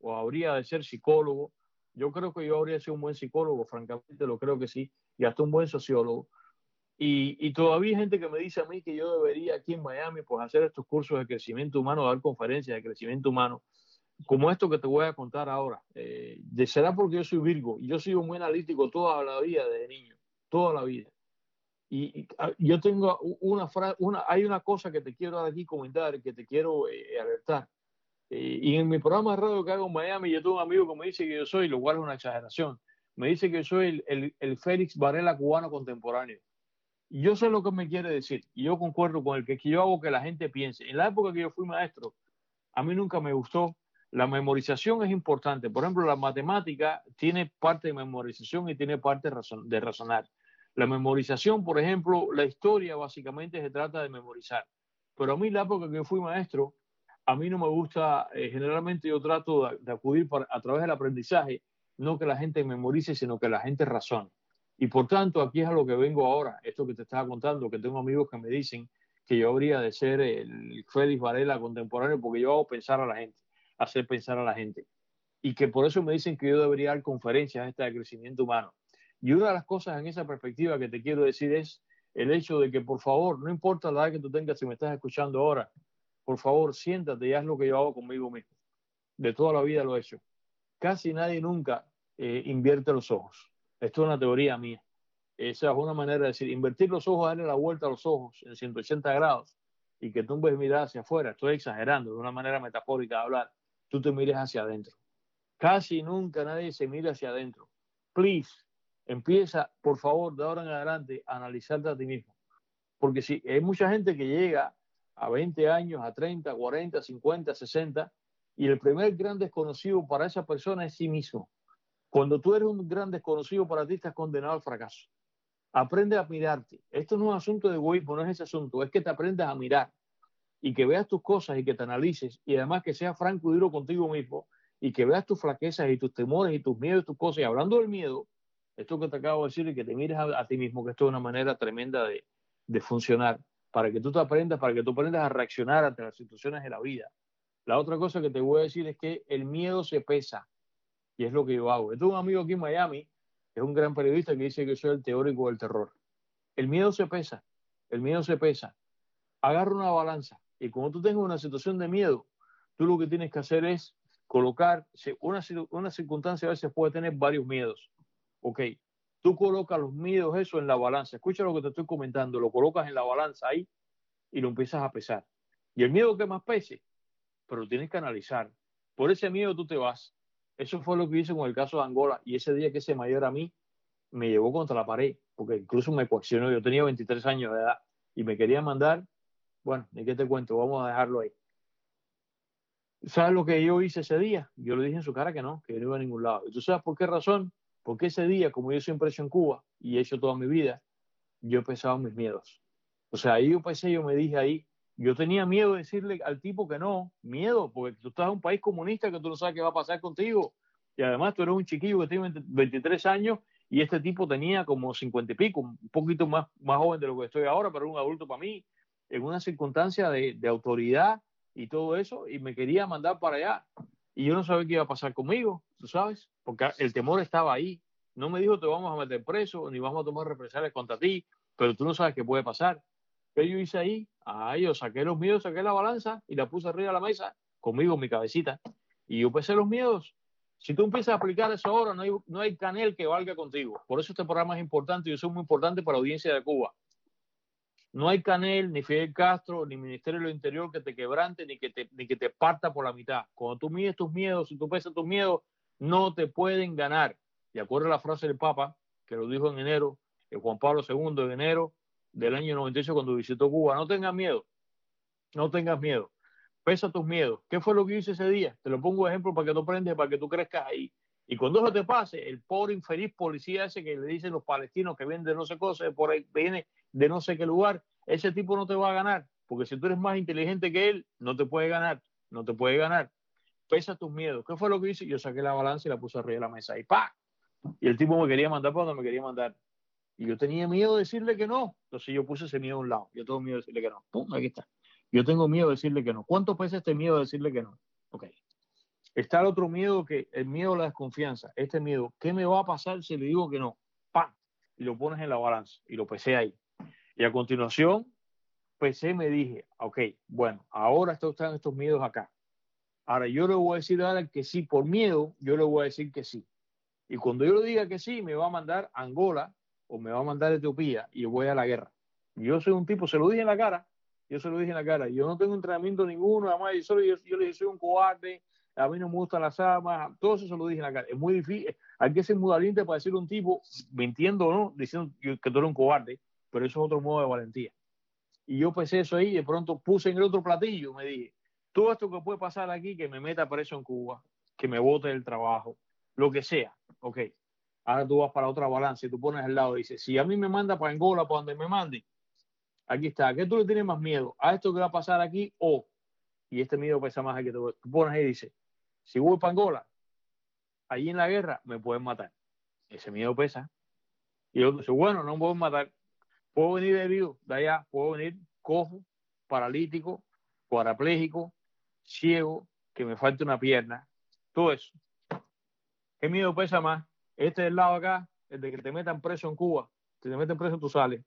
o habría de ser psicólogo. Yo creo que yo habría sido un buen psicólogo, francamente lo creo que sí, y hasta un buen sociólogo. Y, y todavía hay gente que me dice a mí que yo debería aquí en Miami pues hacer estos cursos de crecimiento humano, dar conferencias de crecimiento humano, como esto que te voy a contar ahora. Eh, de, será porque yo soy Virgo y yo soy muy analítico toda la vida desde niño, toda la vida. Y, y yo tengo una frase, una, hay una cosa que te quiero aquí comentar, que te quiero eh, alertar. Eh, y en mi programa de radio que hago en Miami, yo tengo un amigo que me dice que yo soy, lo cual es una exageración, me dice que yo soy el, el, el Félix Varela cubano contemporáneo. Y yo sé lo que me quiere decir, y yo concuerdo con el que, que yo hago que la gente piense. En la época que yo fui maestro, a mí nunca me gustó. La memorización es importante. Por ejemplo, la matemática tiene parte de memorización y tiene parte de razonar. La memorización, por ejemplo, la historia básicamente se trata de memorizar. Pero a mí, la época que yo fui maestro, a mí no me gusta, eh, generalmente yo trato de, de acudir para, a través del aprendizaje, no que la gente memorice, sino que la gente razone. Y por tanto, aquí es a lo que vengo ahora, esto que te estaba contando, que tengo amigos que me dicen que yo habría de ser el Félix Varela contemporáneo porque yo hago pensar a la gente, hacer pensar a la gente. Y que por eso me dicen que yo debería dar conferencias estas de crecimiento humano. Y una de las cosas en esa perspectiva que te quiero decir es el hecho de que, por favor, no importa la edad que tú tengas, si me estás escuchando ahora, por favor, siéntate y haz lo que yo hago conmigo mismo. De toda la vida lo he hecho. Casi nadie nunca eh, invierte los ojos. Esto es una teoría mía. Esa es una manera de decir, invertir los ojos, darle la vuelta a los ojos en ciento ochenta grados y que tú ves mirar hacia afuera. Estoy exagerando, de una manera metafórica de hablar. Tú te mires hacia adentro. Casi nunca nadie se mira hacia adentro. Please, empieza, por favor, de ahora en adelante, a analizarte a ti mismo. Porque si hay mucha gente que llega a veinte años, a treinta, cuarenta, cincuenta, sesenta, y el primer gran desconocido para esa persona es sí mismo. Cuando tú eres un gran desconocido para ti, estás condenado al fracaso. Aprende a mirarte. Esto no es un asunto de egoísmo, no es ese asunto, es que te aprendas a mirar y que veas tus cosas y que te analices y además que seas franco y duro contigo mismo y que veas tus flaquezas y tus temores y tus miedos y tus cosas. Y hablando del miedo, esto que te acabo de decir y que te mires a, a ti mismo, que esto es una manera tremenda de, de funcionar para que tú te aprendas, para que tú aprendas a reaccionar ante las situaciones de la vida. La otra cosa que te voy a decir es que el miedo se pesa. Y es lo que yo hago. Yo tengo un amigo aquí en Miami, que es un gran periodista, que dice que soy el teórico del terror. El miedo se pesa, el miedo se pesa. Agarra una balanza y cuando tú tengas una situación de miedo, tú lo que tienes que hacer es colocar, una, una circunstancia a veces puede tener varios miedos. Ok, tú colocas los miedos eso en la balanza. Escucha lo que te estoy comentando, lo colocas en la balanza ahí y lo empiezas a pesar. Y el miedo que más pese, pero lo tienes que analizar. Por ese miedo tú te vas. Eso fue lo que hice con el caso de Angola y ese día que ese mayor a mí me llevó contra la pared, porque incluso me coaccionó. Yo tenía veintitrés años de edad y me quería mandar, bueno, ¿de qué te cuento? Vamos a dejarlo ahí. ¿Sabes lo que yo hice ese día? Yo le dije en su cara que no, que yo no iba a ningún lado. ¿Y tú sabes por qué razón? Porque ese día, como yo siempre he hecho en Cuba y he hecho toda mi vida, yo pesaba mis miedos. O sea, ahí yo pensé, yo me dije ahí, yo tenía miedo de decirle al tipo que no, miedo, porque tú estás en un país comunista que tú no sabes qué va a pasar contigo. Y además tú eres un chiquillo que tiene veintitrés años y este tipo tenía como cincuenta y pico, un poquito más, más joven de lo que estoy ahora, pero un adulto para mí, en una circunstancia de, de autoridad y todo eso, y me quería mandar para allá. Y yo no sabía qué iba a pasar conmigo, tú sabes, porque el temor estaba ahí. No me dijo te vamos a meter preso, ni vamos a tomar represalias contra ti, pero tú no sabes qué puede pasar. ¿Qué yo hice ahí? Ah, yo saqué los miedos, saqué la balanza y la puse arriba de la mesa, conmigo en mi cabecita, y yo pesé los miedos. Si tú empiezas a aplicar eso ahora, no hay, no hay canel que valga contigo. Por eso este programa es importante y eso es muy importante para la audiencia de Cuba. No hay canel, ni Fidel Castro, ni Ministerio del Interior que te quebrante, ni que te, ni que te parta por la mitad. Cuando tú mides tus miedos, si tú pesas tus miedos, no te pueden ganar. De acuerdo a la frase del Papa, que lo dijo en enero, el Juan Pablo segundo, en enero del año noventa y ocho, cuando visitó Cuba, no tengas miedo, no tengas miedo. Pesa tus miedos. ¿Qué fue lo que hice ese día? Te lo pongo de ejemplo para que tú aprendas, para que tú crezcas ahí. Y cuando eso te pase, el pobre infeliz policía ese que le dicen los palestinos que vienen de no sé cosas, por ahí viene de no sé qué lugar, ese tipo no te va a ganar. Porque si tú eres más inteligente que él, no te puede ganar. No te puede ganar. Pesa tus miedos. ¿Qué fue lo que hice? Yo saqué la balanza y la puse arriba de la mesa. Y ¡pa! Y el tipo me quería mandar para donde me quería mandar. Y yo tenía miedo de decirle que no. Entonces yo puse ese miedo a un lado. Yo tengo miedo de decirle que no. ¡Pum! Aquí está. Yo tengo miedo de decirle que no. ¿Cuánto pesa este miedo de decirle que no? Ok. Está el otro miedo, que el miedo a la desconfianza. Este miedo, ¿qué me va a pasar si le digo que no? ¡Pam! Y lo pones en la balanza y lo pesé ahí. Y a continuación, pesé, me dije, ok, bueno, ahora están estos miedos acá. Ahora yo le voy a decir ahora que sí, por miedo, yo le voy a decir que sí. Y cuando yo le diga que sí, me va a mandar a Angola o me va a mandar a Etiopía y yo voy a la guerra. Yo soy un tipo, se lo dije en la cara, yo se lo dije en la cara, yo no tengo entrenamiento ninguno, además yo, solo, yo, yo le dije, soy un cobarde, a mí no me gustan las armas, todo eso se lo dije en la cara. Es muy difícil, hay que ser muy valiente para decirle a un tipo, mintiendo o no, diciendo que tú eres un cobarde, pero eso es otro modo de valentía. Y yo pensé eso ahí, de pronto puse en el otro platillo, me dije, todo esto que puede pasar aquí, que me meta preso en Cuba, que me bote del trabajo, lo que sea, ok. Ahora tú vas para otra balanza y tú pones al lado y dices, si a mí me manda para Angola, para donde me mande, aquí está, ¿a qué tú le tienes más miedo? ¿A esto que va a pasar aquí o? Y este miedo pesa más que tú, tú pones ahí y dices, si voy para Angola, allí en la guerra me pueden matar. Ese miedo pesa. Y el otro dice, bueno, no me pueden matar. Puedo venir herido de allá, puedo venir cojo, paralítico, cuadraplégico, ciego, que me falte una pierna. Todo eso. ¿Qué miedo pesa más? Este del lado acá, el de que te metan preso en Cuba. Si te meten preso, tú sales.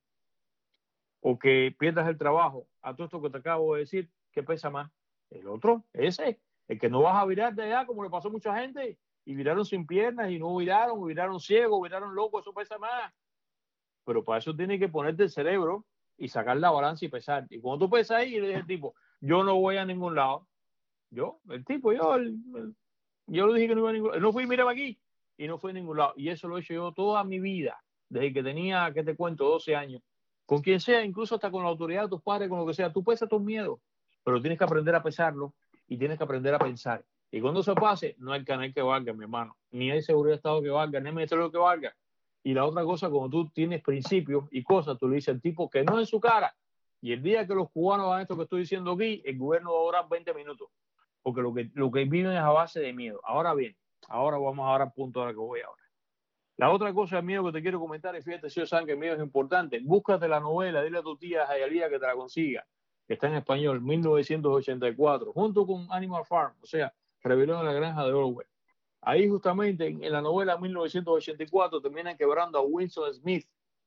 O que pierdas el trabajo. A todo esto que te acabo de decir, ¿qué pesa más? El otro, ese. El que no vas a virar de allá, como le pasó a mucha gente. Y viraron sin piernas, y no viraron, viraron ciegos, viraron locos. Eso pesa más. Pero para eso tienes que ponerte el cerebro y sacar la balanza y pesar. Y cuando tú pesas ahí, y le dices al tipo, yo no voy a ningún lado. Yo, el tipo, yo, el, el, yo le dije que no iba a ningún lado. No fui, mírame aquí. Y no fui a ningún lado. Y eso lo he hecho yo toda mi vida, desde que tenía, ¿qué te cuento?, doce años. Con quien sea, incluso hasta con la autoridad de tus padres, con lo que sea. Tú pesas tus miedos, pero tienes que aprender a pesarlo y tienes que aprender a pensar. Y cuando eso pase, no hay canal que valga, mi hermano. Ni hay seguridad de Estado que valga, ni hay ministerio que valga. Y la otra cosa, cuando tú tienes principios y cosas, tú le dices al tipo que no en su cara. Y el día que los cubanos hagan esto que estoy diciendo aquí, el gobierno va a durar veinte minutos. Porque lo que, lo que viven es a base de miedo. Ahora bien, ahora vamos ahora al punto ahora que voy ahora. La otra cosa de miedo que te quiero comentar es, fíjate, si ellos saben que el miedo es importante, búscate la novela, dile a tu tía Jayalía que te la consiga, que está en español, mil novecientos ochenta y cuatro, junto con Animal Farm, o sea, Rebelión en la Granja de Orwell. Ahí justamente en, en la novela mil novecientos ochenta y cuatro terminan quebrando a Winston Smith,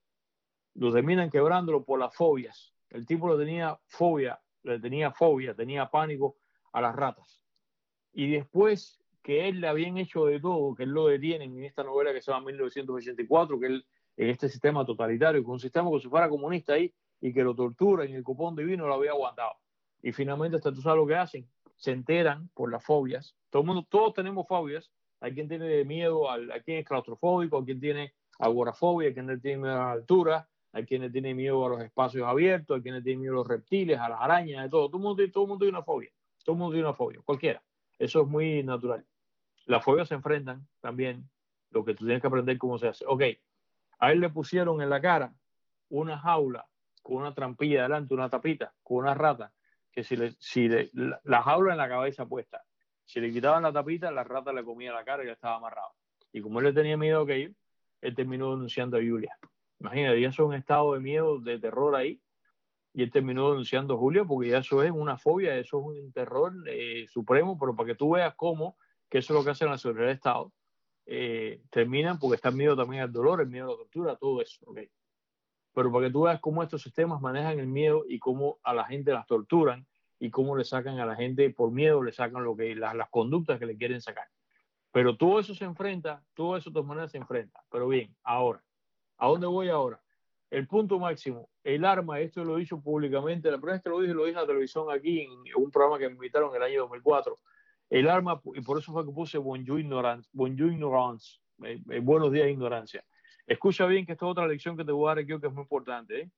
lo terminan quebrándolo por las fobias. El tipo le tenía fobia, le tenía fobia, tenía pánico a las ratas. Y después que él le habían hecho de todo, que él lo detienen en esta novela que se llama mil novecientos ochenta y cuatro, que él en este sistema totalitario, con un sistema que si fuera comunista ahí y que lo tortura en el copón divino, lo había aguantado. Y finalmente, hasta tú sabes lo que hacen, se enteran por las fobias. Todo el mundo, todos tenemos fobias. Hay quien tiene miedo, al, hay quien es claustrofóbico, hay quien tiene agorafobia, hay quien tiene miedo a la altura, hay quien tiene miedo a los espacios abiertos, hay quien tiene miedo a los reptiles, a las arañas, de todo. Todo el mundo, todo el mundo tiene una fobia. Todo el mundo tiene una fobia, cualquiera. Eso es muy natural. Las fobias se enfrentan también, lo que tú tienes que aprender cómo se hace. Ok, a él le pusieron en la cara una jaula con una trampilla delante, una tapita, con una rata, que si, le, si le, la, la jaula en la cabeza puesta, si le quitaban la tapita, la rata le comía la cara y ya estaba amarrado. Y como él le tenía miedo a aquello, él terminó denunciando a Julia. Imagínate, ya eso es un estado de miedo, de terror ahí, y él terminó denunciando a Julia porque ya eso es una fobia, eso es un terror eh, supremo, pero para que tú veas cómo, que eso es lo que hace la seguridad de Estado, eh, terminan porque está el miedo también al dolor, el miedo a la tortura, todo eso, ¿okay? Pero para que tú veas cómo estos sistemas manejan el miedo y cómo a la gente las torturan y cómo le sacan a la gente por miedo, le sacan lo que las, las conductas que le quieren sacar. Pero todo eso se enfrenta, todo eso de todas maneras se enfrenta. Pero bien, ahora, ¿a dónde voy ahora? El punto máximo, el arma, esto lo he dicho públicamente, la primera vez que lo dije, lo dije en la televisión aquí, en un programa que me invitaron en el año dos mil cuatro. El arma, y por eso fue que puse Bonjour Ignorance, Bonjour Ignorance, eh, eh, buenos días ignorancia. Escucha bien que esta es otra lección que te voy a dar aquí que es muy importante. ¿eh?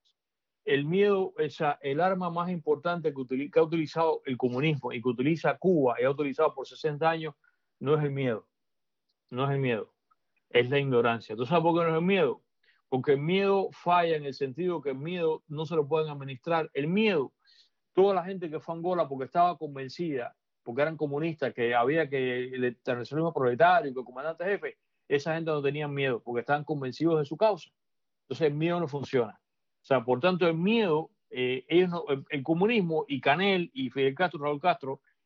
El miedo, o sea, el arma más importante que, utiliza, que ha utilizado el comunismo y que utiliza Cuba y ha utilizado por sesenta años, no es el miedo, no es el miedo, es la ignorancia. ¿Tú sabes por qué no es el miedo? Porque el miedo falla en el sentido que el miedo no se lo pueden administrar. El miedo, toda la gente que fue a Angola porque estaba convencida, porque eran comunistas, que había que el internacionalismo proletario, que el comandante jefe, esa gente no tenía miedo, porque estaban convencidos de su causa. Entonces el miedo no funciona. O sea, por tanto, el miedo, eh, ellos no, el, el comunismo y Canel y Fidel Castro, Raúl Castro,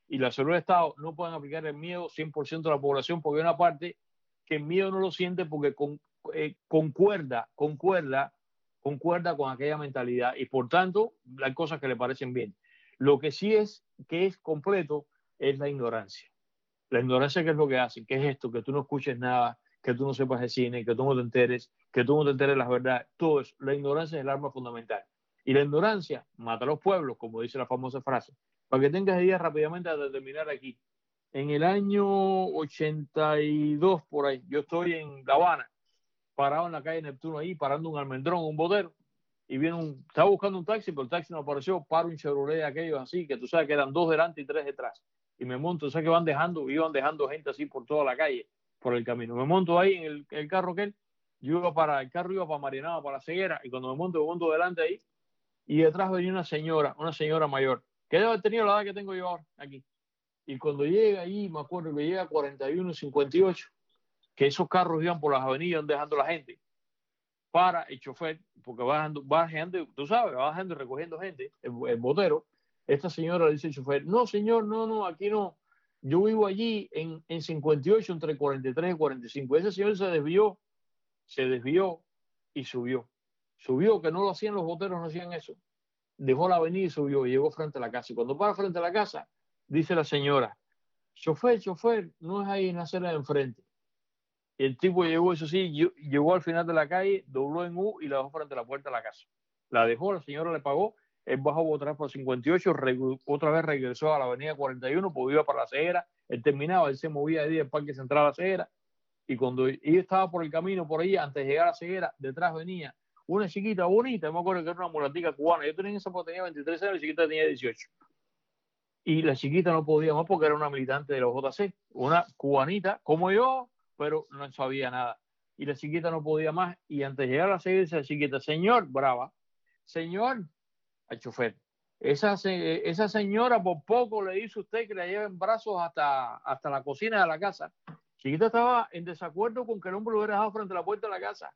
y la seguridad del Estado no pueden aplicar el miedo cien por ciento de la población, porque hay una parte que el miedo no lo siente porque con, eh, concuerda, concuerda, concuerda con aquella mentalidad y por tanto hay cosas que le parecen bien. Lo que sí es que es completo es la ignorancia. La ignorancia, ¿qué es lo que hace? ¿Qué es esto? Que tú no escuches nada, que tú no sepas de cine, que tú no te enteres, que tú no te enteres de las verdades. Todo eso. La ignorancia es el arma fundamental. Y la ignorancia mata a los pueblos, como dice la famosa frase. Para que tengas idea rápidamente de terminar aquí. En el año ochenta y dos, por ahí, yo estoy en La Habana, parado en la calle Neptuno ahí, parando un almendrón, un botero, y viene un, estaba buscando un taxi, pero el taxi no apareció, paro un Chevrolet aquellos así, que tú sabes que eran dos delante y tres detrás. Y me monto, o sea que van dejando, iban dejando gente así por toda la calle, por el camino. Me monto ahí en el, el carro que él, yo iba para, el carro iba para Marianao, para la Ceguera, y cuando me monto, me monto delante ahí, y detrás venía una señora, una señora mayor, que debe haber tenido la edad que tengo yo ahora, aquí. Y cuando llega allí, me acuerdo que llega a cuarenta y uno, cincuenta y ocho, que esos carros iban por las avenidas dejando la gente, para el chofer, porque va dejando, va dejando, tú sabes, va dejando y recogiendo gente, el, el botero. Esta señora le dice al chofer, no señor, no, no, aquí no, yo vivo allí en, en cincuenta y ocho, entre cuarenta y tres y cuarenta y cinco. Ese señor se desvió, se desvió y subió. Subió, que no lo hacían los boteros, no hacían eso. Dejó la avenida y subió, y llegó frente a la casa. Y cuando para frente a la casa, dice la señora, chofer, chofer, no es ahí en la acera de enfrente. Y el tipo llegó, eso sí, llegó al final de la calle, dobló en U y la dejó frente a la puerta de la casa. La dejó, la señora le pagó, él bajó otra vez por cincuenta y ocho, otra vez regresó a la avenida cuarenta y uno, pues iba para la Ceguera, él terminaba, él se movía de día del Parque Central a la Ceguera, y cuando él estaba por el camino, por ahí, antes de llegar a la Ceguera, detrás venía una chiquita bonita, me acuerdo que era una mulatica cubana, yo tenía esa porque tenía veintitrés años, la chiquita tenía dieciocho. Y la chiquita no podía más porque era una militante de los J C, una cubanita, como yo, pero no sabía nada. Y la chiquita no podía más, y antes de llegar a la Ceguera, esa chiquita, señor, brava, señor, al chofer, esa, esa señora por poco le dice usted que la lleve en brazos hasta, hasta la cocina de la casa. Chiquita estaba en desacuerdo con que el hombre lo hubiera dejado frente a la puerta de la casa.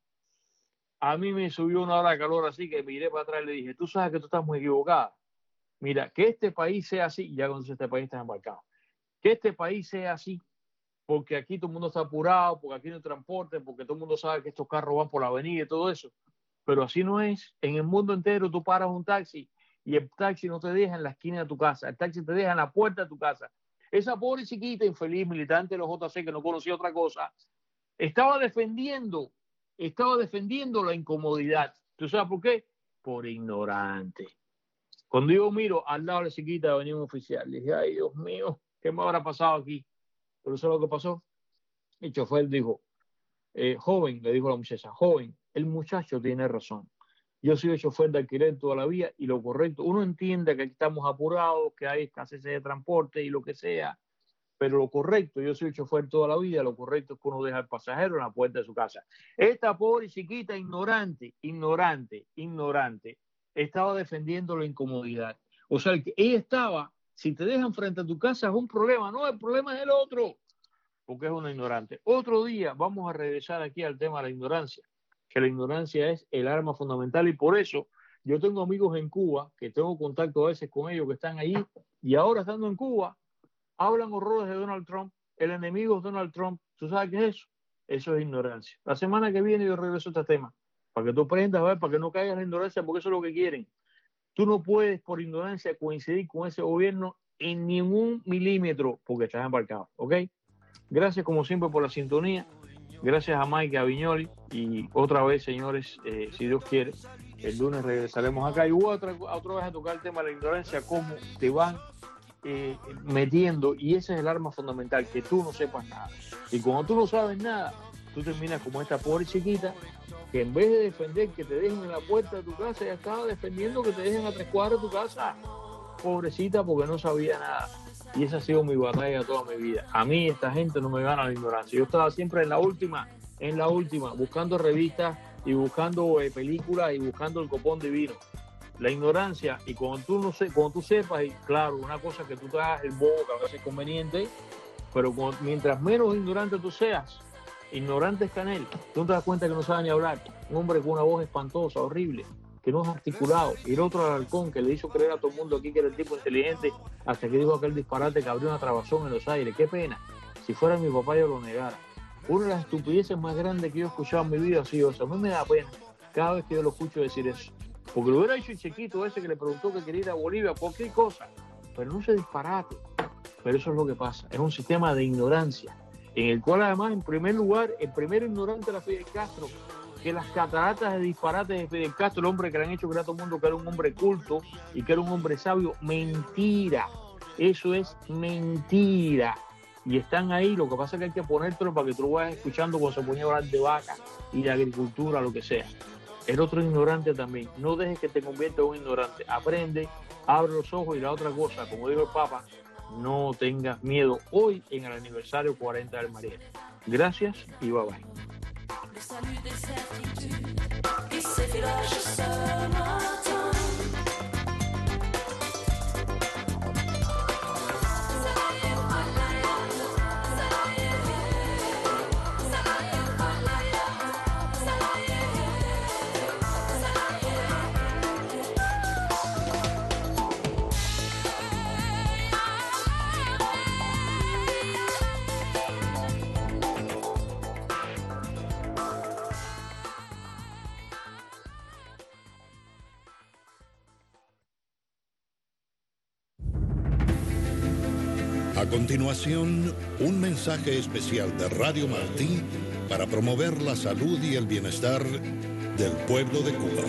A mí me subió una hora de calor así que miré para atrás y le dije, tú sabes que tú estás muy equivocada. Mira, que este país sea así, ya cuando este país está embarcado, que este país sea así, porque aquí todo el mundo está apurado, porque aquí no hay transporte, porque todo el mundo sabe que estos carros van por la avenida y todo eso. Pero así no es. En el mundo entero tú paras un taxi y el taxi no te deja en la esquina de tu casa, el taxi te deja en la puerta de tu casa. Esa pobre chiquita, infeliz, militante de los J C, que no conocía otra cosa, estaba defendiendo, estaba defendiendo la incomodidad. ¿Tú sabes por qué? Por ignorante. Cuando yo miro al lado de la chiquita venía un oficial, le dije, ay Dios mío, ¿qué me habrá pasado aquí? Pero ¿sabes lo que pasó? El chofer dijo, eh, joven, le dijo a la muchacha, joven, el muchacho tiene razón. Yo soy el chofer de alquiler toda la vida y lo correcto, uno entiende que aquí estamos apurados, que hay escasez de transporte y lo que sea, pero lo correcto, yo soy el chofer toda la vida, lo correcto es que uno deja al pasajero en la puerta de su casa. Esta pobre chiquita ignorante, ignorante, ignorante, estaba defendiendo la incomodidad. O sea, que ella estaba, si te dejan frente a tu casa es un problema, no, el problema es el otro, porque es una ignorante. Otro día vamos a regresar aquí al tema de la ignorancia, que la ignorancia es el arma fundamental y por eso yo tengo amigos en Cuba, que tengo contacto a veces con ellos que están allí y ahora estando en Cuba, hablan horrores de Donald Trump, el enemigo es Donald Trump. ¿Tú sabes qué es eso? Eso es ignorancia. La semana que viene yo regreso a este tema, para que tú aprendas, a ver, para que no caigas en la ignorancia, porque eso es lo que quieren. Tú no puedes por ignorancia coincidir con ese gobierno en ningún milímetro, porque estás embarcado, ¿ok? Gracias como siempre por la sintonía. Gracias a Mike, a Viñoli y otra vez, señores, eh, si Dios quiere, el lunes regresaremos acá y otra, otra vez a tocar el tema de la ignorancia, cómo te van eh, metiendo, y ese es el arma fundamental, que tú no sepas nada. Y cuando tú no sabes nada, tú terminas como esta pobre chiquita que en vez de defender que te dejen en la puerta de tu casa, ya estaba defendiendo que te dejen a tres cuadras de tu casa. Pobrecita, porque no sabía nada. Y esa ha sido mi batalla toda mi vida. A mí esta gente no me gana la ignorancia. Yo estaba siempre en la última, en la última, buscando revistas y buscando eh, películas y buscando el copón divino. La ignorancia, y cuando tú, no sé, cuando tú sepas, y claro, una cosa que tú te hagas el bobo, que a veces es conveniente, pero cuando, mientras menos ignorante tú seas, ignorante es Canel, tú no te das cuenta que no sabe ni hablar. Un hombre con una voz espantosa, horrible. que no es articulado. Y el otro Alarcón, que le hizo creer a todo el mundo aquí que era el tipo inteligente, hasta que dijo aquel disparate que abrió una trabazón en los aires. Qué pena. Si fuera mi papá yo lo negara. Una de las estupideces más grandes que yo he escuchado en mi vida ha sido eso. A mí me da pena cada vez que yo lo escucho decir eso. Porque lo hubiera dicho el chiquito ese que le preguntó que quería ir a Bolivia, cualquier cosa. Pero no se disparate. Pero eso es lo que pasa. Es un sistema de ignorancia, en el cual además, en primer lugar, el primer ignorante era Fidel Castro, que las cataratas de disparates de Fidel Castro, el hombre que le han hecho creer a todo el mundo que era un hombre culto y que era un hombre sabio, mentira. Eso es mentira. Y están ahí, lo que pasa es que hay que ponértelo para que tú lo vayas escuchando cuando se ponía a hablar de vaca y de agricultura, lo que sea. El otro ignorante también. No dejes que te convierta en un ignorante. Aprende, abre los ojos y la otra cosa, como dijo el Papa, no tengas miedo hoy en el aniversario cuarenta del Mariel. Gracias y bye bye. A continuación, un mensaje especial de Radio Martí para promover la salud y el bienestar del pueblo de Cuba.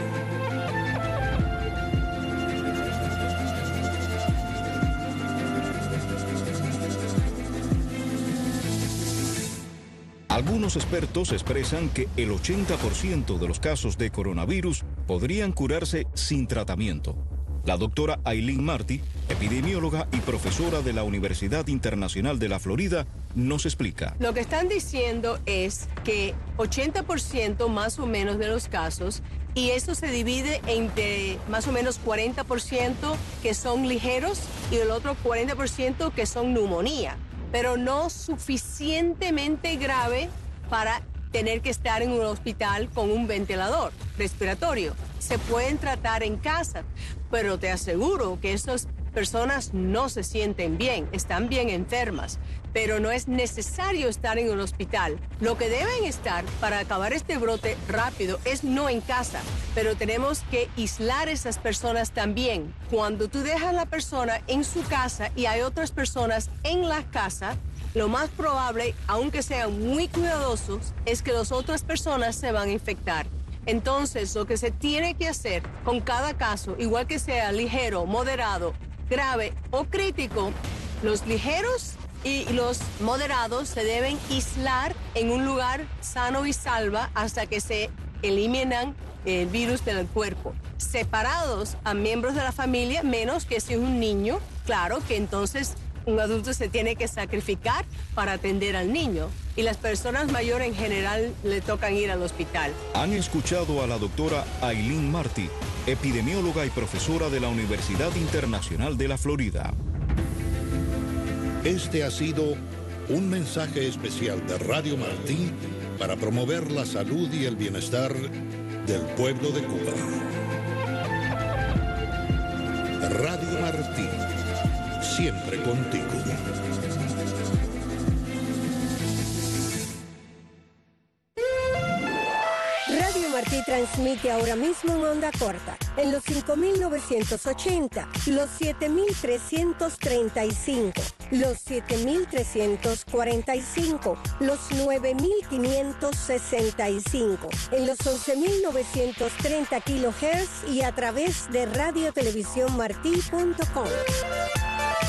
Algunos expertos expresan que el ochenta por ciento de los casos de coronavirus podrían curarse sin tratamiento. La doctora Aileen Martí, epidemióloga y profesora de la Universidad Internacional de la Florida, nos explica. Lo que están diciendo es que ochenta por ciento más o menos de los casos, y eso se divide entre más o menos cuarenta por ciento que son ligeros y el otro cuarenta por ciento que son neumonía, pero no suficientemente grave para tener que estar en un hospital con un ventilador respiratorio. Se pueden tratar en casa, pero te aseguro que esas personas no se sienten bien, están bien enfermas, pero no es necesario estar en un hospital. Lo que deben estar para acabar este brote rápido es no en casa, pero tenemos que aislar a esas personas también. Cuando tú dejas a la persona en su casa y hay otras personas en la casa, lo más probable, aunque sean muy cuidadosos, es que las otras personas se van a infectar. Entonces, lo que se tiene que hacer con cada caso, igual que sea ligero, moderado, grave o crítico, los ligeros y los moderados se deben aislar en un lugar sano y salva hasta que se eliminan el virus del cuerpo. Separados a miembros de la familia, menos que si es un niño, claro que entonces un adulto se tiene que sacrificar para atender al niño. Y las personas mayores en general le tocan ir al hospital. Han escuchado a la doctora Aileen Martí, epidemióloga y profesora de la Universidad Internacional de la Florida. Este ha sido un mensaje especial de Radio Martí para promover la salud y el bienestar del pueblo de Cuba. Radio Martí, siempre contigo. Radio Martí transmite ahora mismo en onda corta, en los cinco mil novecientos ochenta, los siete mil trescientos treinta y cinco, los siete mil trescientos cuarenta y cinco, los nueve mil quinientos sesenta y cinco, en los once mil novecientos treinta kilohertz y a través de radio televisión martí punto com.